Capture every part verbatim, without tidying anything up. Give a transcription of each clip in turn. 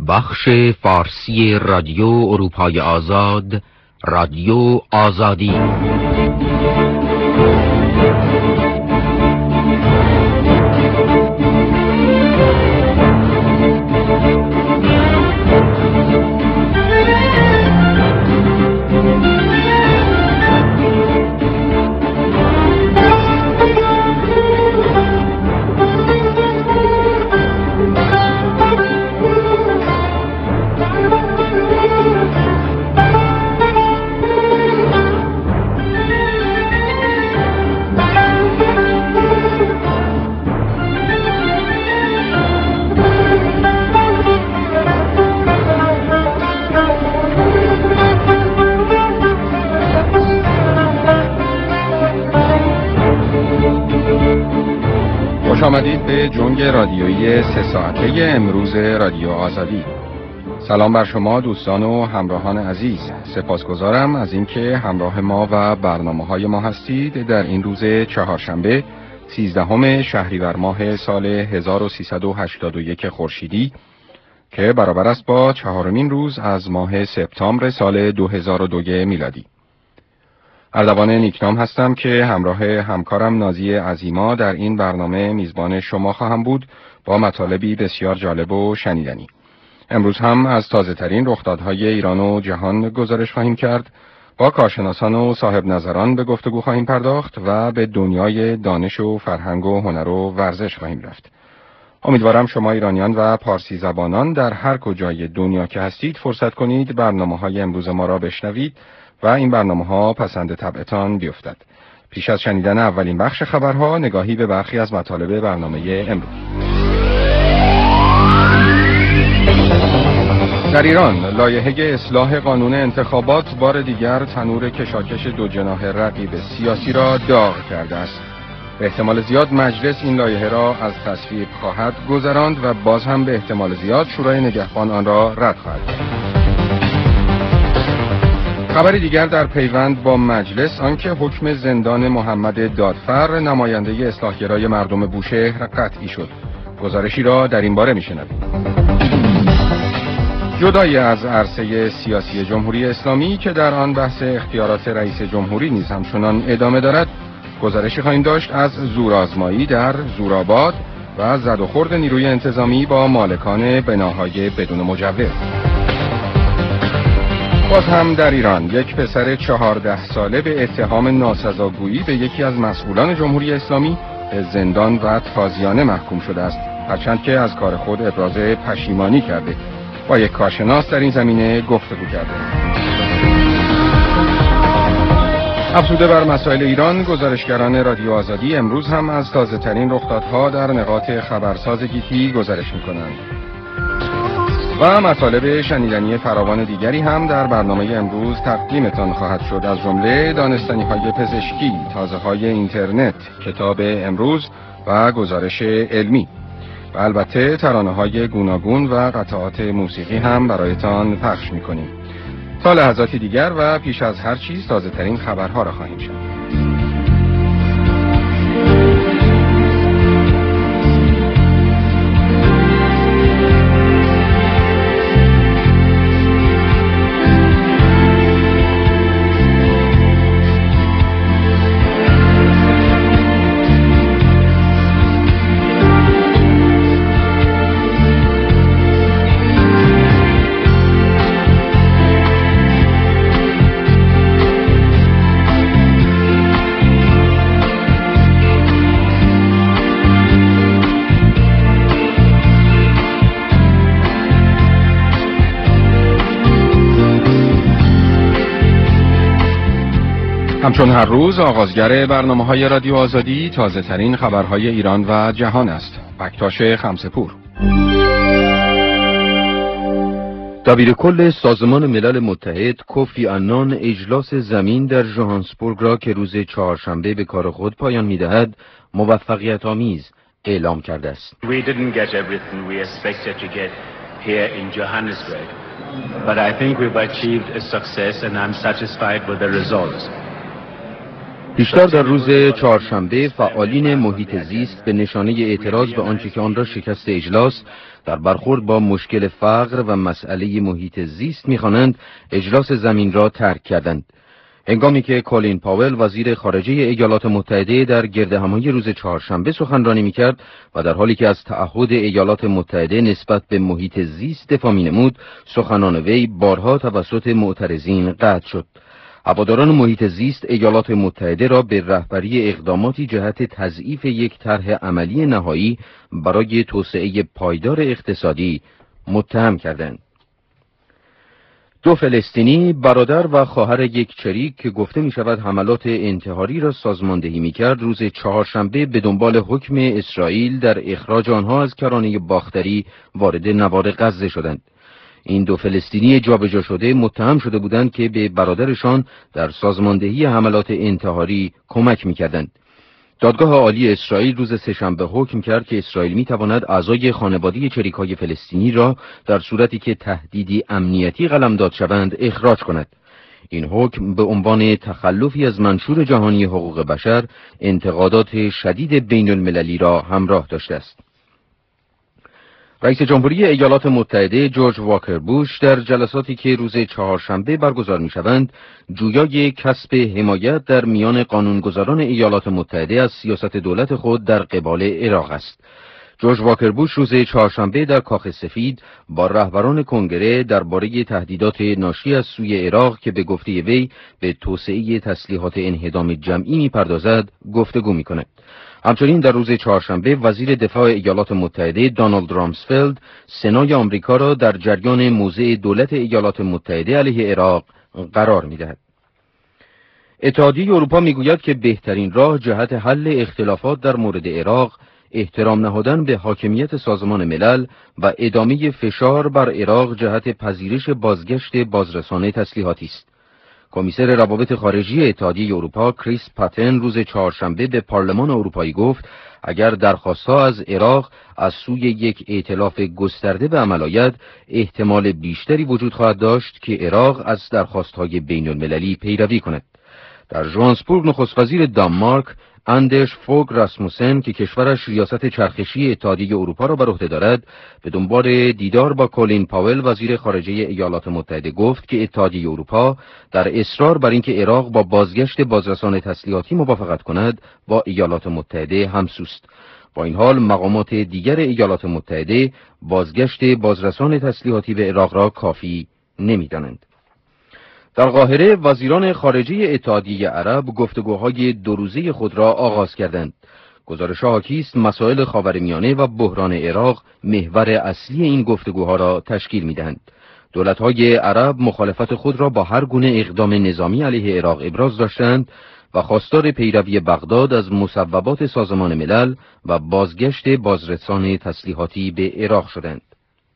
بخش فارسی رادیو اروپای آزاد، رادیو آزادی. خوش آمدید به جنگ رادیویی سه ساعته امروز رادیو آزادی. سلام بر شما دوستان و همراهان عزیز. سپاسگزارم از اینکه همراه ما و برنامه‌های ما هستید در این روز چهارشنبه سیزدهم شهریور ماه سال هزار و سیصد و هشتاد و یک خورشیدی که برابر است با چهارمین روز از ماه سپتامبر سال دو هزار و دو میلادی. اردوان نیکنام هستم که همراه همکارم نازی عظیما در این برنامه میزبان شما خواهم بود با مطالبی بسیار جالب و شنیدنی. امروز هم از تازه ترین رخدادهای ایران و جهان گزارش خواهیم کرد، با کارشناسان و صاحب نظران به گفتگو خواهیم پرداخت و به دنیای دانش و فرهنگ و هنر و ورزش خواهیم رفت. امیدوارم شما ایرانیان و پارسی زبانان در هر کجای دنیا که هستید فرصت کنید برنامه‌های امروز ما را بشنوید و این برنامه‌ها پسند طبعتان بیفتد. پیش از شنیدن اولین بخش خبرها نگاهی به برخی از مطالب برنامه امروز. در ایران لایحه اصلاح قانون انتخابات بار دیگر تنور کشاکش دو جناح رقیب سیاسی را داغ کرده است. به احتمال زیاد مجلس این لایحه را از تصویب خواهد گذراند و باز هم به احتمال زیاد شورای نگهبان آن را رد خواهد کرد. خبر دیگر در پیوند با مجلس آنکه حکم زندان محمد دادفر نماینده اصلاحگرای مردم بوشهر قطعی شد. گزارشی را در این باره میشنوید. جدای از عرصه سیاسی جمهوری اسلامی که در آن بحث اختیارات رئیس جمهوری نیز همچنان ادامه دارد، گزارشی خواهیم داشت از زورآزمایی در زورآباد و زد و خورد نیروی انتظامی با مالکان بناهای بدون مجوز. باز هم در ایران یک پسر چهارده ساله به اتهام ناسزاگویی به یکی از مسئولان جمهوری اسلامی به زندان و تازیانه محکوم شده است، هرچند که از کار خود ابراز پشیمانی کرده. با یک کارشناس در این زمینه گفتگو کرده. افزوده بر مسائل ایران، گزارشگران رادیو آزادی امروز هم از تازه ترین رخدادها در نقاط خبرساز گیتی گزارش می‌کنند. و مطالب شنیدنی فراوان دیگری هم در برنامه امروز تقدیمتان خواهد شد، از جمله دانستنی‌های پزشکی، تازه‌های اینترنت، کتاب امروز و گزارش علمی. و البته ترانه‌های گوناگون و قطعات موسیقی هم برایتان پخش می‌کنیم. تا لحظاتی دیگر و پیش از هر چیز تازه‌ترین خبرها را خواهیم شنید. همچون هر روز آغازگر برنامه‌های رادیو آزادی تازه ترین خبرهای ایران و جهان است. بکتاش خمسه‌پور. دبیر کل سازمان ملل متحد کوفی آنان اجلاس زمین در ژوهانسبورگ را که روز چهارشنبه به کار خود پایان می‌دهد موفقیت آمیز اعلام کرده است. We didn't get everything we expected to get here in Johannesburg, but I think we've achieved a success and I'm satisfied with the results. پیشتر در روز چهارشنبه فعالین محیط زیست به نشانه اعتراض به آنچه که آن را شکست اجلاس در برخورد با مشکل فقر و مسئله محیط زیست می‌خوانند، اجلاس زمین را ترک کردند. هنگامی که کولین پاول وزیر خارجه ایالات متحده در گردهمایی روز چهارشنبه سخنرانی می‌کرد و در حالی که از تعهد ایالات متحده نسبت به محیط زیست دفاع می‌نمود، سخنان وی بارها توسط معترضین قطع شد. هواداران محیط زیست ایالات متحده را به رهبری اقداماتی جهت تضعیف یک طرح عملی نهایی برای توسعه پایدار اقتصادی متهم کردند. دو فلسطینی، برادر و خواهر یک چریک که گفته می شود حملات انتحاری را سازماندهی می کرد، روز چهارشنبه به دنبال حکم اسرائیل در اخراج آنها از کرانه باختری وارد نوار غزه شدند. این دو فلسطینی جابجا شده متهم شده بودند که به برادرشان در سازماندهی حملات انتحاری کمک می‌کردند. دادگاه عالی اسرائیل روز سه‌شنبه حکم کرد که اسرائیل می‌تواند اعضای خانواده چریک‌های فلسطینی را در صورتی که تهدیدی امنیتی قلمداد شوند اخراج کند. این حکم به عنوان تخلفی از منشور جهانی حقوق بشر انتقادات شدید بین المللی را همراه داشته است. رئیس جمهوری ایالات متحده جورج واکر بوش در جلساتی که روز چهارشنبه برگزار می‌شوند، جویای کسب حمایت در میان قانونگذاران ایالات متحده از سیاست دولت خود در قبال عراق است. جورج واکر بوش روز چهارشنبه در کاخ سفید با رهبران کنگره درباره تهدیدات ناشی از سوی عراق که به گفته وی به توسعه تسلیحات انهدام جمعی می‌پردازد گفتگو می‌کند. همچنین در روز چهارشنبه وزیر دفاع ایالات متحده دانالد رامسفلد سنای آمریکا را در جریان موضع دولت ایالات متحده علیه عراق قرار می‌دهد. اتحادیه اروپا می‌گوید که بهترین راه جهت حل اختلافات در مورد عراق احترام نهادن به حاکمیت سازمان ملل و ادامه فشار بر عراق جهت پذیرش بازگشت بازرسانه تسلیحاتی است. کمیسر روابط خارجی اتحادیه اروپا کریس پاتن روز چهارشنبه به پارلمان اروپایی گفت اگر درخواست‌ها از عراق از سوی یک ائتلاف گسترده به عمل آید، احتمال بیشتری وجود خواهد داشت که عراق از درخواست‌های بین‌المللی پیروی کند. در ژوهانسبورگ نخست وزیر دانمارک اندرس فوگ راسموسن که کشورش ریاست چرخشی اتحادیه اروپا را بر عهده دارد، به دنبال دیدار با کولین پاول وزیر خارجه ایالات متحده گفت که اتحادیه اروپا در اصرار بر اینکه عراق با بازگشت بازرسان تسلیحاتی موافقت کند با ایالات متحده همسوست. با این حال مقامات دیگر ایالات متحده بازگشت بازرسان تسلیحاتی به عراق را کافی نمی‌دانند. در قاهره وزیران خارجه اتحادیه عرب گفتگوهای دو روزه خود را آغاز کردند. گزارش‌ها حاکی است مسائل خاورمیانه و بحران عراق محور اصلی این گفتگوها را تشکیل می‌دهند. دولت‌های عرب مخالفت خود را با هر گونه اقدام نظامی علیه عراق ابراز داشتند و خواستار پیروی بغداد از مصوبات سازمان ملل و بازگشت بازرسان تسلیحاتی به عراق شدند.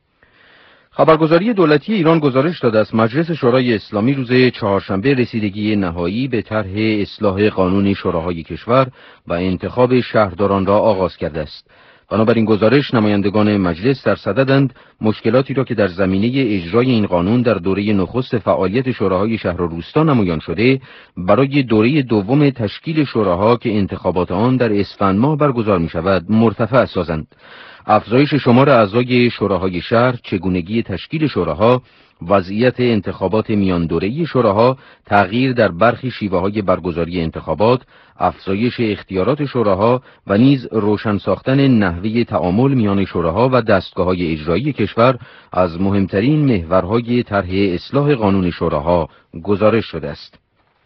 خبرگزاری دولتی ایران گزارش داده است مجلس شورای اسلامی روز چهارشنبه رسیدگی نهایی به طرح اصلاح قانون شوراهای کشور و انتخاب شهرداران را آغاز کرده است. بنابراین گزارش نمایندگان مجلس در صددند مشکلاتی را که در زمینه اجرای این قانون در دوره نخست فعالیت شوراهای شهر و روستا نمایان شده، برای دوره دوم تشکیل شوراها که انتخابات آن در اسفند ماه برگزار می شود مرتفع سازند. افزایش شمار اعضای شوراهای شهر، چگونگی تشکیل شوراها، وضعیت انتخابات میان دوره‌ای شوراها، تغییر در برخی شیوه‌های برگزاری انتخابات، افزایش اختیارات شوراها و نیز روشن ساختن نحوه تعامل میان شوراها و دستگاه‌های اجرایی کشور از مهمترین محورهای طرح اصلاح قانون شوراها گزارش شده است.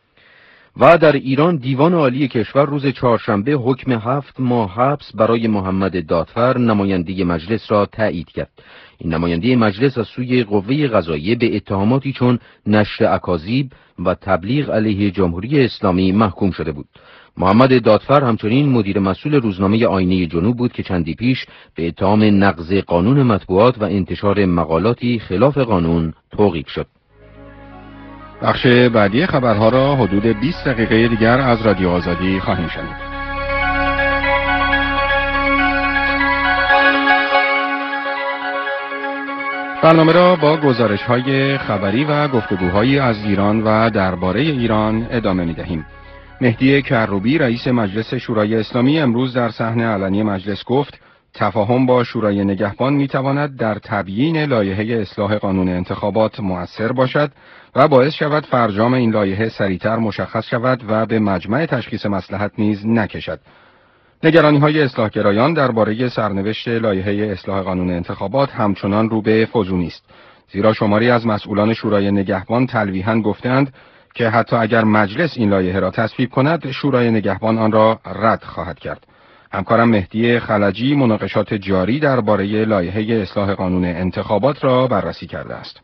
و در ایران دیوان عالی کشور روز چهارشنبه حکم هفت ماه حبس برای محمد دادفر نماینده مجلس را تایید کرد. این نماینده مجلس از سوی قوه قضاییه به اتهاماتی چون نشر اکاذیب و تبلیغ علیه جمهوری اسلامی محکوم شده بود. محمد دادفر همچنین مدیر مسئول روزنامه آینه جنوب بود که چندی پیش به اتهام نقض قانون مطبوعات و انتشار مقالاتی خلاف قانون توقیف شد. بخش بعدی خبرها را حدود بیست دقیقه دیگر از رادیو آزادی خواهیم شنید. برنامه را با گزارش‌های خبری و گفتگوهایی از ایران و درباره ایران ادامه می‌دهیم. مهدی کروبی رئیس مجلس شورای اسلامی امروز در صحن علنی مجلس گفت تفاهم با شورای نگهبان میتواند در تبیین لایحه اصلاح قانون انتخابات مؤثر باشد و باعث شود فرجام این لایحه سریعتر مشخص شود و به مجمع تشخیص مصلحت نیز نکشد. نگرانی‌های اصلاحگرایان درباره سرنوشت لایحه اصلاح قانون انتخابات همچنان رو به فزونی است، زیرا شماری از مسئولان شورای نگهبان تلویحاً گفتند که حتی اگر مجلس این لایحه را تصویب کند، شورای نگهبان آن را رد خواهد کرد. همکارم مهدی خلجی مناقشات جاری درباره لایحه اصلاح قانون انتخابات را بررسی کرده است.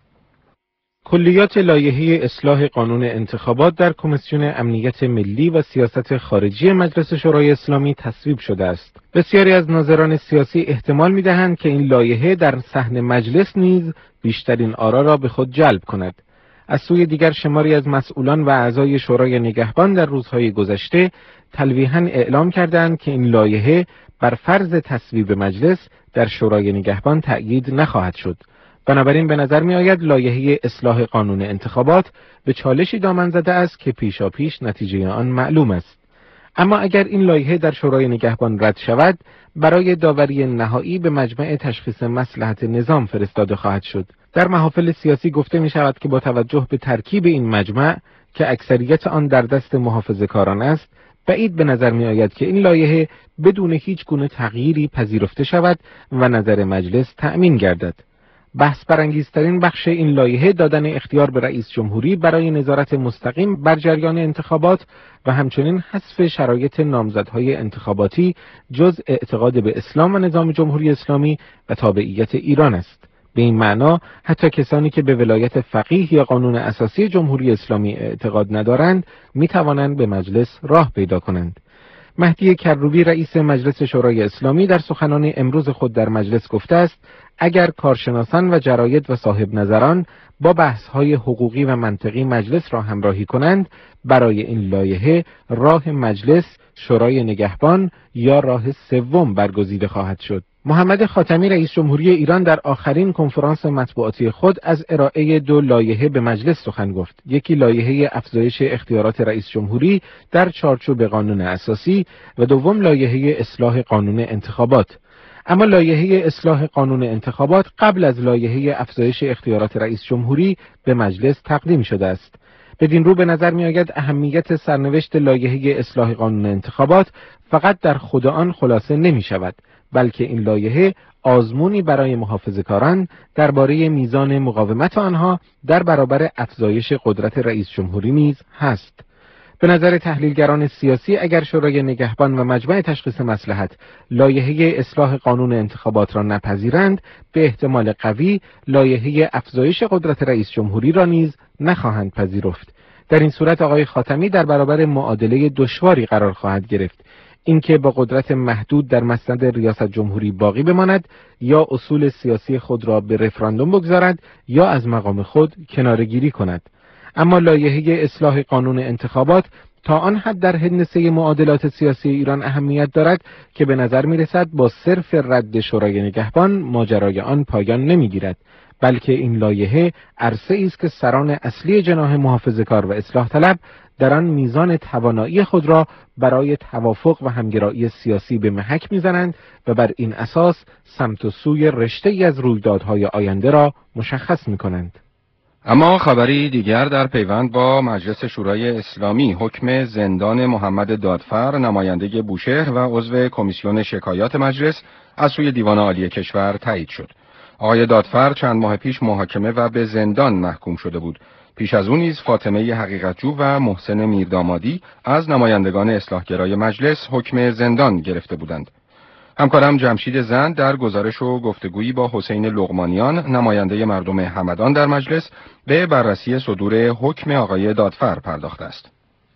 کلیات لایحه اصلاح قانون انتخابات در کمیسیون امنیت ملی و سیاست خارجی مجلس شورای اسلامی تصویب شده است. بسیاری از ناظران سیاسی احتمال می‌دهند که این لایحه در صحن مجلس نیز بیشترین آرا را به خود جلب کند. از سوی دیگر شماری از مسئولان و اعضای شورای نگهبان در روزهای گذشته تلویحاً اعلام کردند که این لایحه بر فرض تصویب مجلس در شورای نگهبان تأیید نخواهد شد. بنابراین به نظر می آید لایحه اصلاح قانون انتخابات به چالشی دامن زده است که پیشاپیش نتیجه آن معلوم است. اما اگر این لایحه در شورای نگهبان رد شود، برای داوری نهایی به مجمع تشخیص مصلحت نظام فرستاده خواهد شد. در محافل سیاسی گفته می شود که با توجه به ترکیب این مجمع که اکثریت آن در دست محافظه‌کاران است، بعید به نظر می آید که این لایحه بدون هیچ گونه تغییری پذیرفته شود و نظر مجلس تأمین گردد. بحث برانگیزترین بخش این لایحه دادن اختیار به رئیس جمهوری برای نظارت مستقیم بر جریان انتخابات و همچنین حذف شرایط نامزدهای انتخاباتی جز اعتقاد به اسلام و نظام جمهوری اسلامی و تابعیت ایران است. به این معنا حتی کسانی که به ولایت فقیه یا قانون اساسی جمهوری اسلامی اعتقاد ندارند می توانند به مجلس راه پیدا کنند. مهدی کروبی رئیس مجلس شورای اسلامی در سخنان امروز خود در مجلس گفته است اگر کارشناسان و جراید و صاحب نظران با بحث‌های حقوقی و منطقی مجلس را همراهی کنند، برای این لایحه راه مجلس، شورای نگهبان یا راه سوم برگزیده خواهد شد. محمد خاتمی رئیس جمهوری ایران در آخرین کنفرانس مطبوعاتی خود از ارائه دو لایحه به مجلس سخن گفت. یکی لایحه افزایش اختیارات رئیس جمهوری در چارچوب قانون اساسی و دوم لایحه اصلاح قانون انتخابات. اما لایحه اصلاح قانون انتخابات قبل از لایحه افزایش اختیارات رئیس جمهوری به مجلس تقدیم شده است. بدین رو به نظر می آید اهمیت سرنوشت لایحه اصلاح قانون انتخابات فقط در خود آن خلاصه نمی شود، بلکه این لایحه آزمونی برای محافظه‌کاران درباره میزان مقاومت آنها در برابر افزایش قدرت رئیس جمهوری نیز هست. به نظر تحلیلگران سیاسی اگر شورای نگهبان و مجمع تشخیص مصلحت لایحه اصلاح قانون انتخابات را نپذیرند، به احتمال قوی لایحه افزایش قدرت رئیس جمهوری را نیز نخواهند پذیرفت. در این صورت آقای خاتمی در برابر معادله دشواری قرار خواهد گرفت: اینکه با قدرت محدود در مسند ریاست جمهوری باقی بماند یا اصول سیاسی خود را به رفراندوم بگذارد یا از مقام خود کناره‌گیری کند. اما لایحه اصلاح قانون انتخابات تا آن حد در هندسه معادلات سیاسی ایران اهمیت دارد که به نظر می رسد با صرف رد شورای نگهبان ماجرای آن پایان نمی گیرد، بلکه این لایحه عرصه‌ای است که سران اصلی جناح محافظه‌کار و اصلاح طلب در آن میزان توانایی خود را برای توافق و همگرایی سیاسی به محک می‌زنند و بر این اساس سمت و سوی رشته‌ای از رویدادهای آینده را مشخص می‌کنند. اما خبری دیگر در پیوند با مجلس شورای اسلامی: حکم زندان محمد دادفر نماینده بوشهر و عضو کمیسیون شکایات مجلس از سوی دیوان عالی کشور تایید شد. آقای دادفر چند ماه پیش محاکمه و به زندان محکوم شده بود. پیش از اون نیز فاطمه حقیقتجو و محسن میردامادی از نمایندگان اصلاحگرای مجلس حکم زندان گرفته بودند. همکارم جمشید زند در گزارش و گفتگویی با حسین لقمانیان نماینده مردم همدان در مجلس به بررسی صدور حکم آقای دادفر پرداخته است.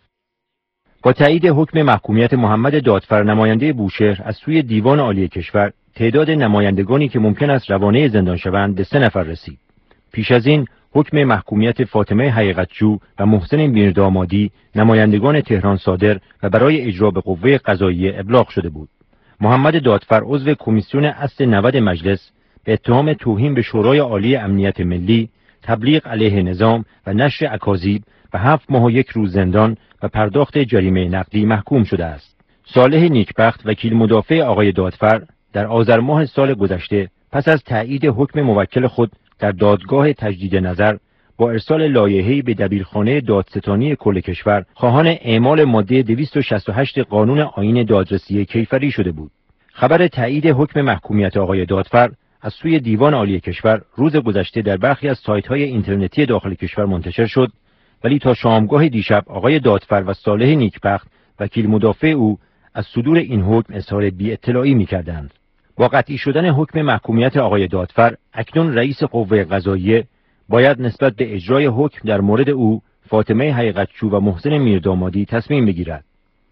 با تایید حکم محکومیت محمد دادفر نماینده بوشهر از سوی دیوان عالی کشور، تعداد نمایندگانی که ممکن است روانه زندان شوند به سه نفر رسید. پیش از این حکم محکومیت فاطمه حقیقتجو و محسن میردامادی نمایندگان تهران صادر و برای اجرا به قوه قضاییه ابلاغ شده بود. محمد دادفر عضو کمیسیون اصل نود مجلس به اتهام توهین به شورای عالی امنیت ملی، تبلیغ علیه نظام و نشر اکاذیب و هفت ماه و یک روز زندان و پرداخت جریمه نقدی محکوم شده است. صالح نیکبخت وکیل مدافع آقای دادفر در آذر ماه سال گذشته پس از تایید حکم موکل خود در دادگاه تجدید نظر با ارسال لایحه‌ای به دبیرخانه دادستانی کل کشور خواهان اعمال ماده دویست و شصت و هشت قانون آیین دادرسی کیفری شده بود. خبر تایید حکم محکومیت آقای دادفر از سوی دیوان عالی کشور روز گذشته در برخی از سایت‌های اینترنتی داخل کشور منتشر شد، ولی تا شامگاه دیشب آقای دادفر و صالح نیکبخت وکیل مدافع او از صدور این حکم اظهار بی‌اطلاعی می‌کردند. با قطعی شدن حکم محکومیت آقای دادفر، اکنون رئیس قوه قضاییه باید نسبت به اجرای حکم در مورد او، فاطمه حقیقتجو و محسن میردامادی تصمیم بگیرد.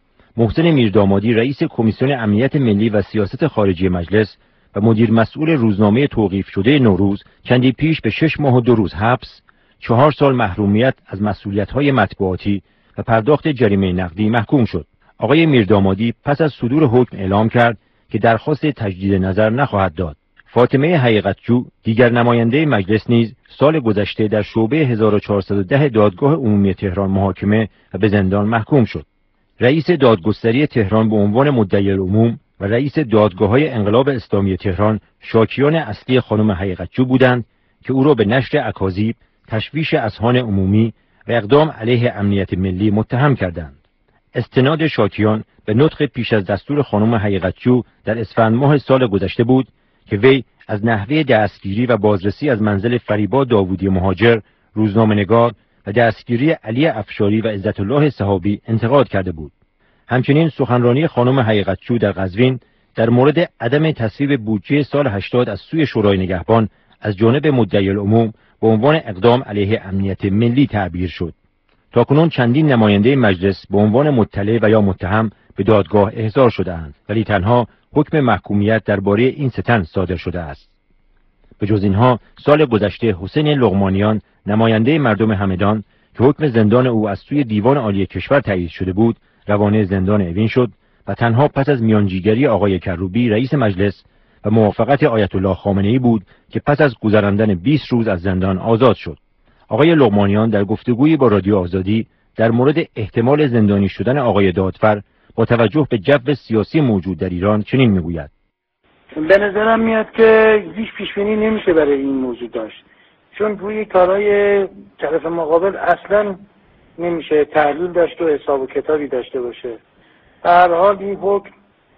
محسن میردامادی رئیس کمیسیون امنیت ملی و سیاست خارجی مجلس و مدیر مسئول روزنامه توقیف شده نوروز چندی پیش به شش ماه و دو روز حبس، چهار سال محرومیت از مسئولیت‌های مطبوعاتی و پرداخت جریمه نقدی محکوم شد. آقای میردامادی پس از صدور حکم اعلام کرد که درخواست تجدید نظر نخواهد داد. فاطمه حقیقتجو دیگر نماینده مجلس نیز سال گذشته در شعبه هزار و چهارصد و ده دادگاه عمومی تهران محاکمه و به زندان محکوم شد. رئیس دادگستری تهران به عنوان مدعی العموم و رئیس دادگاه‌های انقلاب اسلامی تهران شاکیان اصلی خانم حقیقتجو بودند که او را به نشر اکاذیب، تشویش اذهان عمومی و اقدام علیه امنیت ملی متهم کردند. استناد شاکیان به نطق پیش از دستور خانم حقیقتجو در اسفند ماه سال گذشته بود که وی از نحوه دستگیری و بازرسی از منزل فریبا داوودی مهاجر، روزنامه‌نگار و دستگیری علی افشاری و عزت الله صحابی انتقاد کرده بود. همچنین سخنرانی خانم حقیقتجو در قزوین در مورد عدم تصویب بودجه سال هشتاد از سوی شورای نگهبان از جانب مدعی العموم به عنوان اقدام علیه امنیت ملی تعبیر شد. تاکنون چندین نماینده مجلس به عنوان مطلع و یا متهم به دادگاه احضار شده‌اند، ولی تنها حکم محکومیت درباره این سه تن صادر شده است. به جز اینها سال گذشته حسین لقمانیان نماینده مردم همدان که حکم زندان او از سوی دیوان عالی کشور تایید شده بود روانه زندان اوین شد و تنها پس از میانجیگری آقای کروبی رئیس مجلس و موافقت آیت الله خامنه‌ای بود که پس از گذراندن بیست روز از زندان آزاد شد. آقای لقمانیان در گفتگویی با رادیو آزادی در مورد احتمال زندانی شدن آقای دادفر با توجه به جو سیاسی موجود در ایران چنین میگوید: به نظرم میاد که هیچ پیشبینی نمیشه برای این موضوع داشت، چون روی کارهای طرف مقابل اصلا نمیشه تحلیل داشت و حساب و کتابی داشته باشه. به هر حال این حکم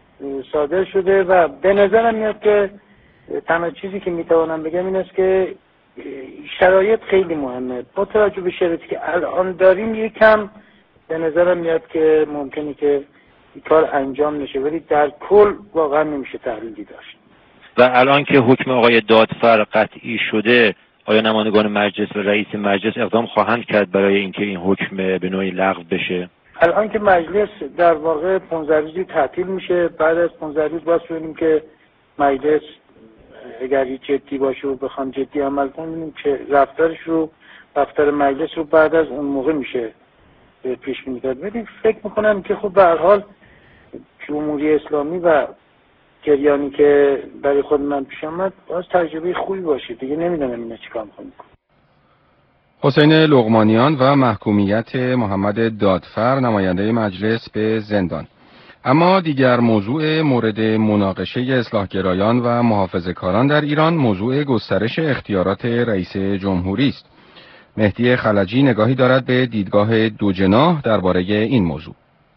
صادر شده و به نظرم میاد که تنها چیزی که میتوانم بگم این است که شرایط خیلی مهمه. با توجه به شرایطی که الان داریم یکم به نظرم میاد که ممکنه که این کار انجام نشه، ولی در کل واقعا نمیشه تحلیلی داشت. و الان که حکم آقای دادفر قطعی شده، آیا نمایندگان مجلس و رئیس مجلس اقدام خواهند کرد برای اینکه این حکم به نوعی لغو بشه؟ الان که مجلس در واقع پانزده روزی تعطیل میشه، بعد از پانزده روز باید ببینیم که مجلس اگر جدی باشه و بخوام جدی عمل کنیم که رفتارش رو رفتار مجلس رو بعد از اون موقع میشه پیش بینی کرد. ولی فکر میکنم که خب به هر حال جمهوری اسلامی و جریانی که برای خود من پیش آمد باز تجربه خوبی باشه دیگه. نمیدونم اینا چیکار میکنم. حسین لقمانیان و محکومیت محمد دادفر نماینده مجلس به زندان. اما دیگر موضوع مورد مناقشه اصلاحگرایان و محافظه‌کاران در ایران موضوع گسترش اختیارات رئیس جمهوری است. مهدی خلجی نگاهی دارد به دیدگاه دوجناح درباره این موضوع.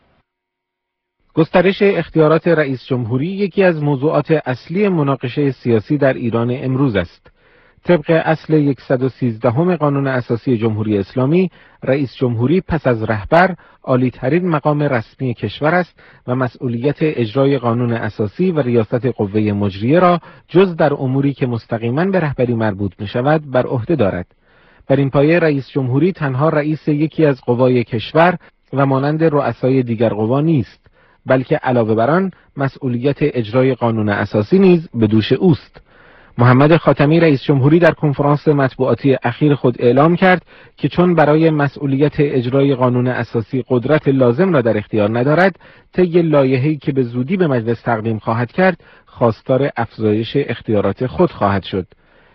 گسترش اختیارات رئیس جمهوری یکی از موضوعات اصلی مناقشه سیاسی در ایران امروز است. طبق اصل صد و سیزده قانون اساسی جمهوری اسلامی، رئیس جمهوری پس از رهبر عالی‌ترین مقام رسمی کشور است و مسئولیت اجرای قانون اساسی و ریاست قوه مجریه را جز در اموری که مستقیما به رهبری مربوط می‌شود بر عهده دارد. بر این پایه رئیس جمهوری تنها رئیس یکی از قوای کشور و مانند رؤسای دیگر قوا نیست، بلکه علاوه بر آن مسئولیت اجرای قانون اساسی نیز به دوش اوست. محمد خاتمی رئیس جمهوری در کنفرانس مطبوعاتی اخیر خود اعلام کرد که چون برای مسئولیت اجرای قانون اساسی قدرت لازم را در اختیار ندارد، طی لایحه‌ای که به زودی به مجلس تقدیم خواهد کرد، خواستار افزایش اختیارات خود خواهد شد.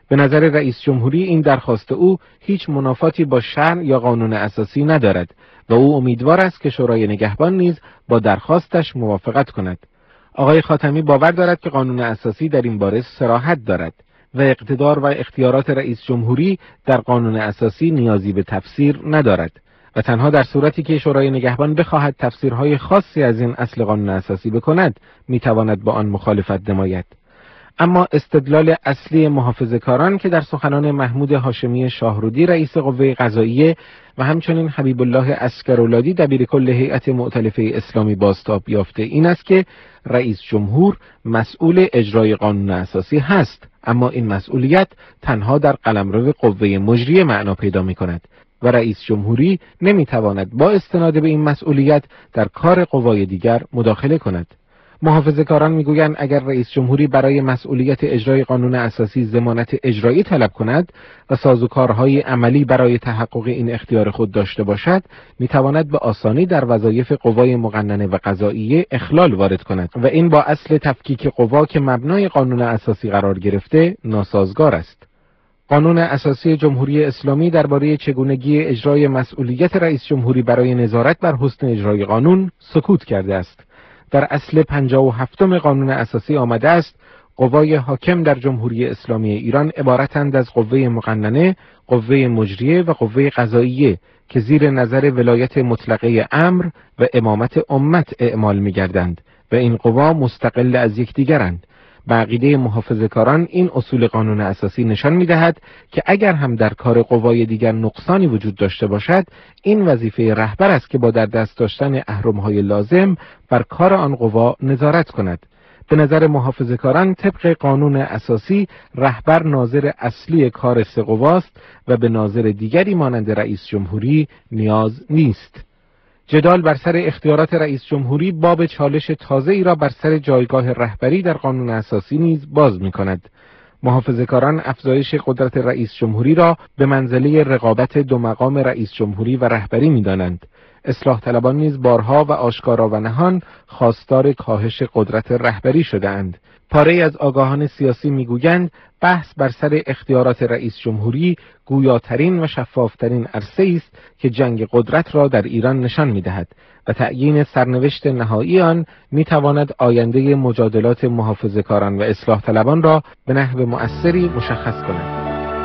به نظر رئیس جمهوری این درخواست او هیچ منافاتی با شرع یا قانون اساسی ندارد و او امیدوار است که شورای نگهبان نیز با درخواستش موافقت کند. آقای خاتمی باور دارد که قانون اساسی در این باره صراحت دارد و اقتدار و اختیارات رئیس جمهوری در قانون اساسی نیازی به تفسیر ندارد و تنها در صورتی که شورای نگهبان بخواهد تفسیرهای خاصی از این اصل قانون اساسی بکند میتواند با آن مخالفت نماید. اما استدلال اصلی محافظه‌کاران که در سخنان محمود هاشمی شاهرودی رئیس قوه قضاییه و همچنین حبیب الله عسکرولادی دبیرکل هیئت مؤتلفه اسلامی بازتاب یافته این است که رئیس جمهور مسئول اجرای قانون اساسی هست، اما این مسئولیت تنها در قلمرو قوه مجریه معنا پیدا می‌کند و رئیس جمهوری نمی‌تواند با استناد به این مسئولیت در کار قوای دیگر مداخله کند. محافظه‌کاران میگویند اگر رئیس جمهوری برای مسئولیت اجرای قانون اساسی ضمانت اجرایی طلب کند و سازوکارهای عملی برای تحقق این اختیار خود داشته باشد، میتواند به آسانی در وظایف قوای مقننه و قضاییه اخلال وارد کند و این با اصل تفکیک قوا که مبنای قانون اساسی قرار گرفته ناسازگار است. قانون اساسی جمهوری اسلامی درباره چگونگی اجرای مسئولیت رئیس جمهوری برای نظارت بر حسن اجرای قانون سکوت کرده است. در اصل پنجاه و هفتم قانون اساسی آمده است قوای حاکم در جمهوری اسلامی ایران عبارتند از قوه مقننه، قوه مجریه و قوه قضاییه که زیر نظر ولایت مطلقه امر و امامت امت اعمال می‌گردند و این قوا مستقل از یکدیگرند. به عقیده محافظه‌کاران این اصول قانون اساسی نشان می‌دهد که اگر هم در کار قوای دیگر نقصانی وجود داشته باشد، این وظیفه رهبر است که با در دست داشتن اهرم‌های لازم بر کار آن قوا نظارت کند. به نظر محافظه‌کاران طبق قانون اساسی رهبر ناظر اصلی کار سه قواست و به ناظر دیگری مانند رئیس جمهوری نیاز نیست. جدال بر سر اختیارات رئیس جمهوری باب چالش تازه‌ای را بر سر جایگاه رهبری در قانون اساسی نیز باز می‌کند. محافظه‌کاران افزایش قدرت رئیس جمهوری را به منزله رقابت دو مقام رئیس جمهوری و رهبری می‌دانند. اصلاح طلبان نیز بارها و آشکارا و نهان خواستار کاهش قدرت رهبری شده‌اند. پاره‌ای از آگاهان سیاسی می‌گویند بحث بر سر اختیارات رئیس جمهوری گویاترین و شفافترین عرصه‌ای است که جنگ قدرت را در ایران نشان می‌دهد و تعیین سرنوشت نهایی آن می‌تواند آینده مجادلات محافظه‌کاران و اصلاح طلبان را به نحو مؤثری مشخص کند.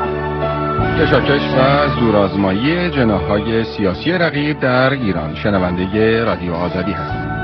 کشاکش و زورآزمایی جناح‌های سیاسی رقیب در ایران. شنونده رادیو آزادی هستید.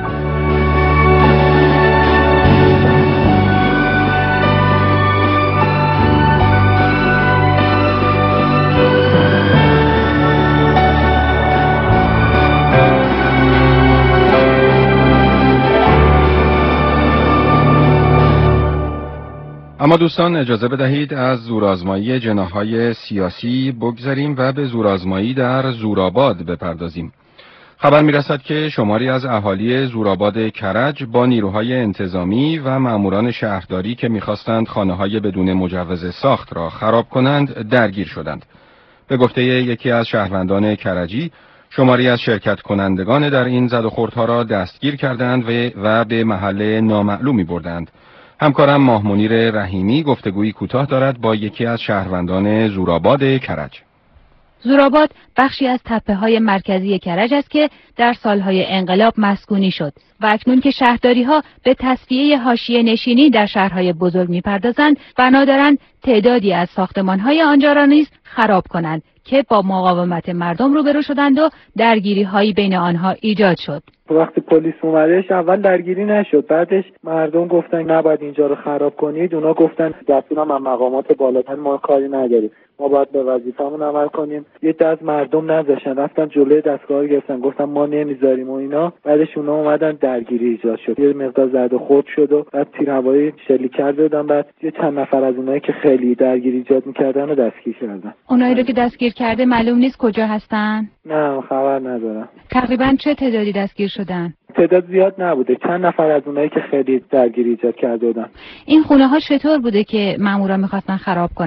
اما دوستان اجازه بدهید از زورآزمایی جناح‌های سیاسی بگذریم و به زورآزمایی در زورآباد بپردازیم. خبر می‌رسد که شماری از اهالی زورآباد کرج با نیروهای انتظامی و ماموران شهرداری که می‌خواستند خانه‌های بدون مجوز ساخت را خراب کنند درگیر شدند. به گفته یکی از شهروندان کرجی، شماری از شرکت کنندگان در این زد و خوردها را دستگیر کردند و به محل نامعلومی بردند. همکارم ماه منیر رحیمی گفتگویی کوتاه دارد با یکی از شهروندان زورآباد کرج. زورآباد بخشی از تپه‌های مرکزی کرج است که در سالهای انقلاب مسکونی شد و اکنون که شهرداری‌ها به تصفیه حاشیه نشینی در شهرهای بزرگ می‌پردازند، بنا دارند تعدادی از ساختمان‌های آنجا را نیز خراب کنند که با مقاومت مردم روبرو شدند و درگیری‌هایی بین آنها ایجاد شد. وقتی پلیس اومدش اول درگیری نشد، بعدش مردم گفتن نباید اینجا رو خراب کنید، اونا گفتن دستورم از مقامات بالاتر ما کاری نداریم، ما باید به وظیفمون عمل کنیم. یه دست از مردم نذاشتن، رفتن جلوی دستگاه گرفتن، گفتن ما نمیذاریم و اینا. بعدش اونا اومدن درگیری ایجاد شد، یه مقدار زد و خورد شد و بعد تیر هوایی شلیک کرده بودن. بعد یه چند نفر از اونایی که خیلی درگیری ایجاد می‌کردن رو دستگیر کردن. اونایی رو که دستگیر کرده معلوم نیست کجا هستن؟ نه خبر ندارم. تقریبا چه تعدادی دستگیر شدن؟ تعداد زیاد نبوده، چند نفر از اونایی که خیلی درگیری ایجاد کرده بودن. این خونه ها چطور بوده که مامورا می‌خواستن خراب کنن؟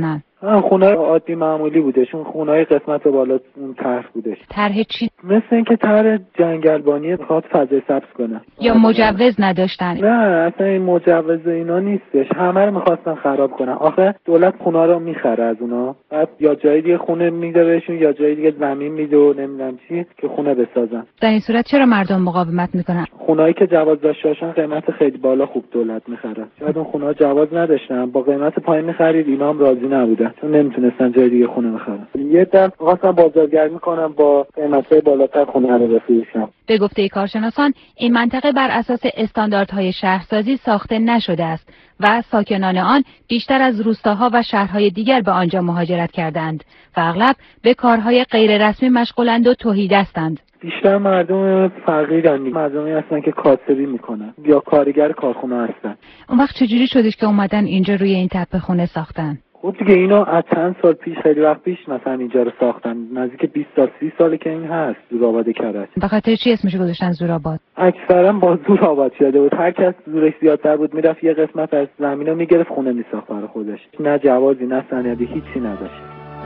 خونه عادی معمولی بودشون، خونه قسمت بالا اون طرح بودش. طرح چی؟ مثل اینکه طرح جنگلبانی میخواد فضای سبز کنه. یا مجوز نداشتن؟ نه اصلا این مجوز اینا نیستش، همه رو میخواستن خراب کنن. آخه دولت خونه رو میخره از اونا، بعد یا جای دیگه خونه میده بهشون یا جای دیگه زمین میده و نمیدونم چی که خونه بسازن. در این صورت چرا مردم مقاومت میکنن؟ خونه‌ای که جواز داشته باشن قیمت خیلی بالا خوب دولت میخره. شاید اون خونه‌ها جواز نداشتن، با قیمت پایین میخرید، اینا هم راضی نبودن چون نمیتونستن جای دیگه خونه بخرن. یه دفعه خواستن بازارگرمی کنن با قیمت‌های بالاتر خونه رو بفروشن. به گفته کارشناسان این منطقه بر اساس استانداردهای شهرسازی ساخته نشده است و ساکنان آن بیشتر از روستاها و شهرهای دیگر به آنجا مهاجرت کردند و اغلب به کارهای غیر رسمی مشغولند و تهیدستند. بیشتر مردم فقیرن، مردمی هستن که کاسبی میکنن یا کارگر کارخونه هستن. اون وقت چجوری شدش که اومدن اینجا روی این تپه خونه ساختن؟ خب دیگه اینا از چند سال پیش، خیلی وقت پیش مثلا اینجا رو ساختن، نزدیک بیست سال سی ساله که این هست زورآباد کرج. به خاطر چی اسمش گذاشتن زورآباد؟ اکثرا با زور آباد شده بود، هر کس زورش زیادتر بود میرفت یه قسمت از زمین رو میگرفت خونه میساخت برای خودش، نه جوازی نه سندی هیچی نداشت.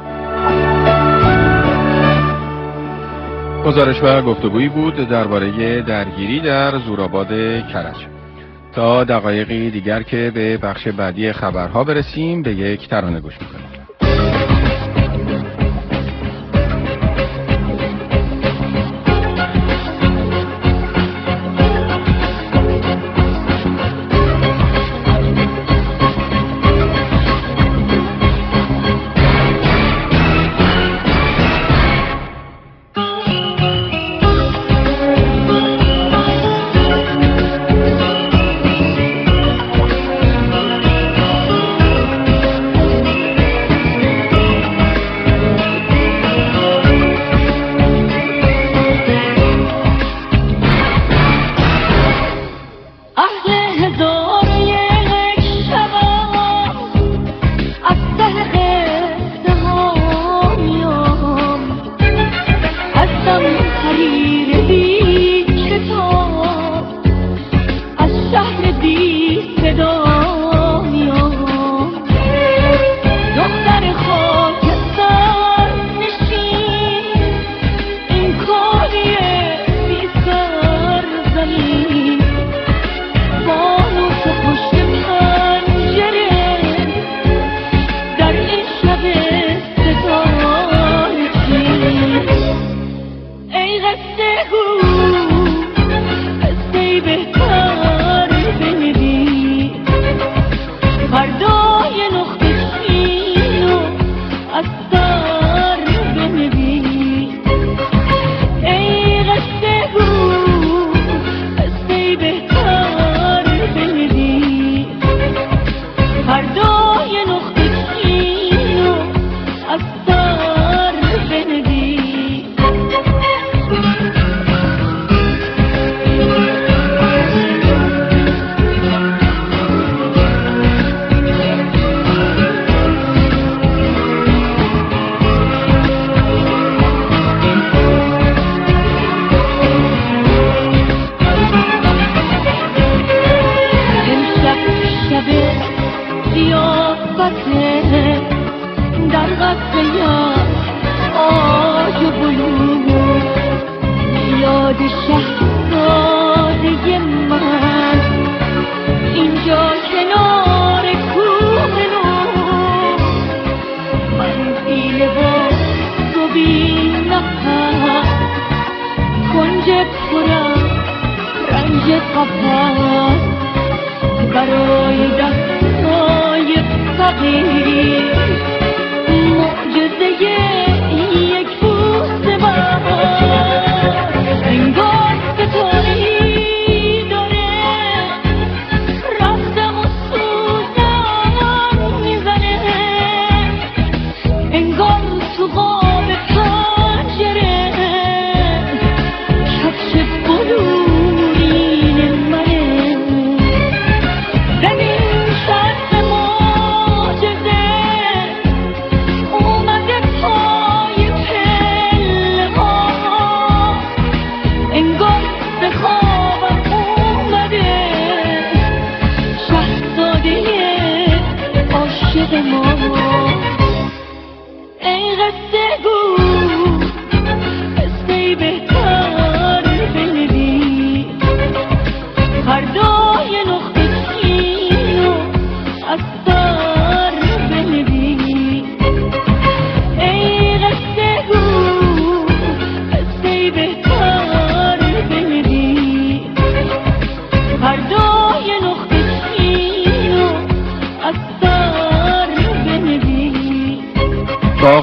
گزارش و گفتگویی بود درباره درگیری در زورآباد کرج. تا دقایقی دیگر که به بخش بعدی خبرها برسیم به یک ترانه گوش میکنیم.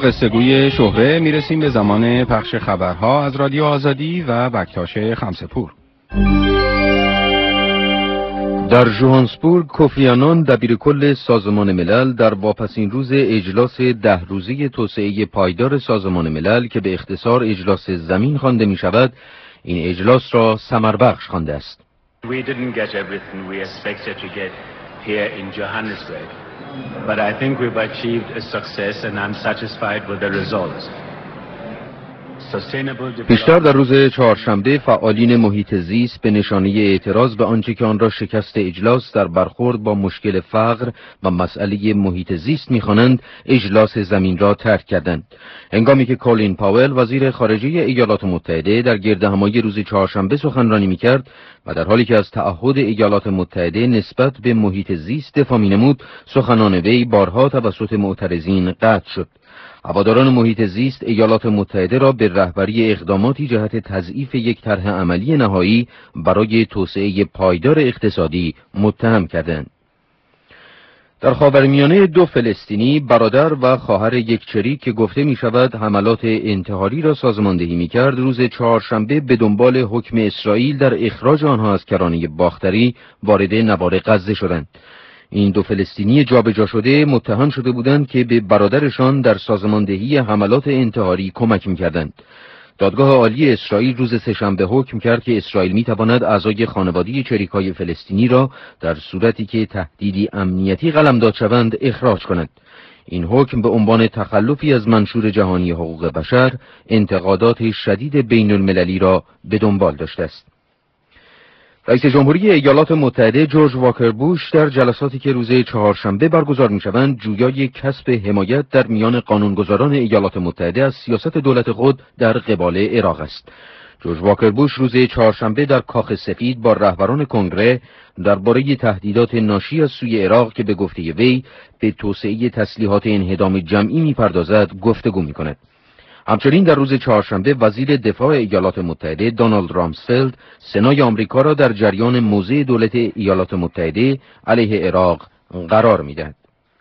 قصه گوی شهره میرسیم به زمان پخش خبرها از رادیو آزادی و بکتاش خمسه‌پور. در ژوهانسبورگ کوفی آنان دبیرکل سازمان ملل در واپسین روز اجلاس ده روزه توسعه پایدار سازمان ملل که به اختصار اجلاس زمین خوانده می شود، این اجلاس را ثمربخش خوانده است. We didn't get everything we expected to get here in Johannesburg, but I think we've achieved a success and I'm satisfied with the results. بیشتر در روز چهارشنبه فعالین محیط زیست به نشانه اعتراض به آنچه که آن را شکست اجلاس در برخورد با مشکل فقر و مسئله محیط زیست می‌خوانند، اجلاس زمین را ترک کردند. هنگامی که کولین پاول وزیر خارجه ایالات متحده در گردهمایی روز چهارشنبه سخنرانی می‌کرد و در حالی که از تعهد ایالات متحده نسبت به محیط زیست دفاع می‌نمود، سخنان وی بارها توسط معترضین قطع شد. هواداران محیط زیست ایالات متحده را به رهبری اقداماتی جهت تضعیف یک طرح عملی نهایی برای توسعه پایدار اقتصادی متهم کردند. در خاورمیانه دو فلسطینی برادر و خواهر یک چریک که گفته می شود حملات انتحاری را سازماندهی می کرد، روز چهارشنبه به دنبال حکم اسرائیل در اخراج آنها از کرانه باختری وارد نوار غزه شدند. این دو فلسطینی جابجا شده متهم شده بودند که به برادرشان در سازماندهی حملات انتحاری کمک می‌کردند. دادگاه عالی اسرائیل روز سه‌شنبه حکم کرد که اسرائیل می‌تواند اعضای خانواده چریک‌های فلسطینی را در صورتی که تهدیدی امنیتی قلمداد شوند اخراج کند. این حکم به عنوان تخلفی از منشور جهانی حقوق بشر انتقادات شدید بین‌المللی را به دنبال داشته است. رئیس جمهوری ایالات متحده جورج واکر بوش در جلساتی که روز چهارشنبه برگزار می‌شوند جویای کسب حمایت در میان قانونگذاران ایالات متحده از سیاست دولت خود در قبال عراق است. جورج واکر بوش روز چهارشنبه در کاخ سفید با رهبران کنگره درباره تهدیدات ناشی از سوی عراق که به گفته وی به توسعه تسلیحات انهدام جمعی می‌پردازد گفتگو می‌کند. همچنین در روز چهارشنبه وزیر دفاع ایالات متحده دونالد رامسفلد سنای آمریکا را در جریان موضع دولت ایالات متحده علیه عراق قرار می‌دهد.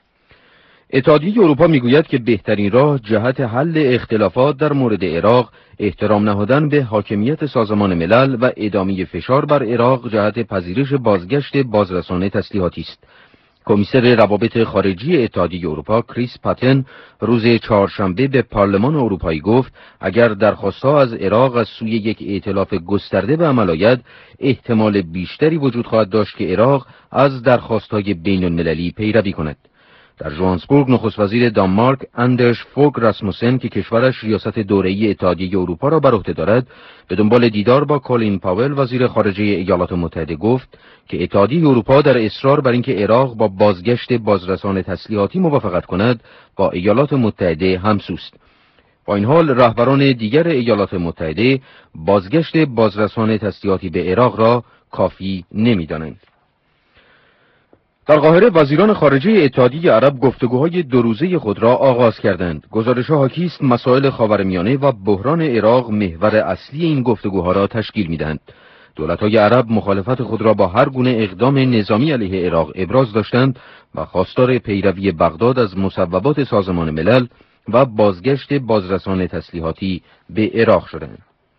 اتحادیه اروپا میگوید که بهترین راه جهت حل اختلافات در مورد عراق احترام نهادن به حاکمیت سازمان ملل و ادامه فشار بر عراق جهت پذیرش بازگشت بازرسان تسلیحاتی است. کمیسر روابط خارجی اتحادیه اروپا کریس پاتن روز چهارشنبه به پارلمان اروپایی گفت اگر درخواست‌ها از عراق از سوی یک ائتلاف گسترده به عمل آید، احتمال بیشتری وجود خواهد داشت که عراق از درخواست‌های بین‌المللی پیروی کند. در ژوهانسبورگ نخست وزیر دانمارک اندرس فوگ راسموسن که کشورش ریاست دوره‌ای اتحادیه اروپا را بر عهده دارد، به دنبال دیدار با کولین پاول وزیر خارجه ایالات متحده گفت که اتحادیه اروپا در اصرار بر اینکه عراق با بازگشت بازرسان تسلیحاتی موافقت کند با ایالات متحده همسوست. با این حال رهبران دیگر ایالات متحده بازگشت بازرسان تسلیحاتی به عراق را کافی نمی‌دانند. در قاهره وزیران خارجه اتحادیه عرب گفتگوهای دو روزه خود را آغاز کردند. گزارش‌ها حاکی است مسائل خاورمیانه و بحران عراق محور اصلی این گفتگوها را تشکیل می‌دهند. دولت‌های عرب مخالفت خود را با هر گونه اقدام نظامی علیه عراق ابراز داشتند و خواستار پیروی بغداد از مصوبات سازمان ملل و بازگشت بازرسان تسلیحاتی به عراق شدند.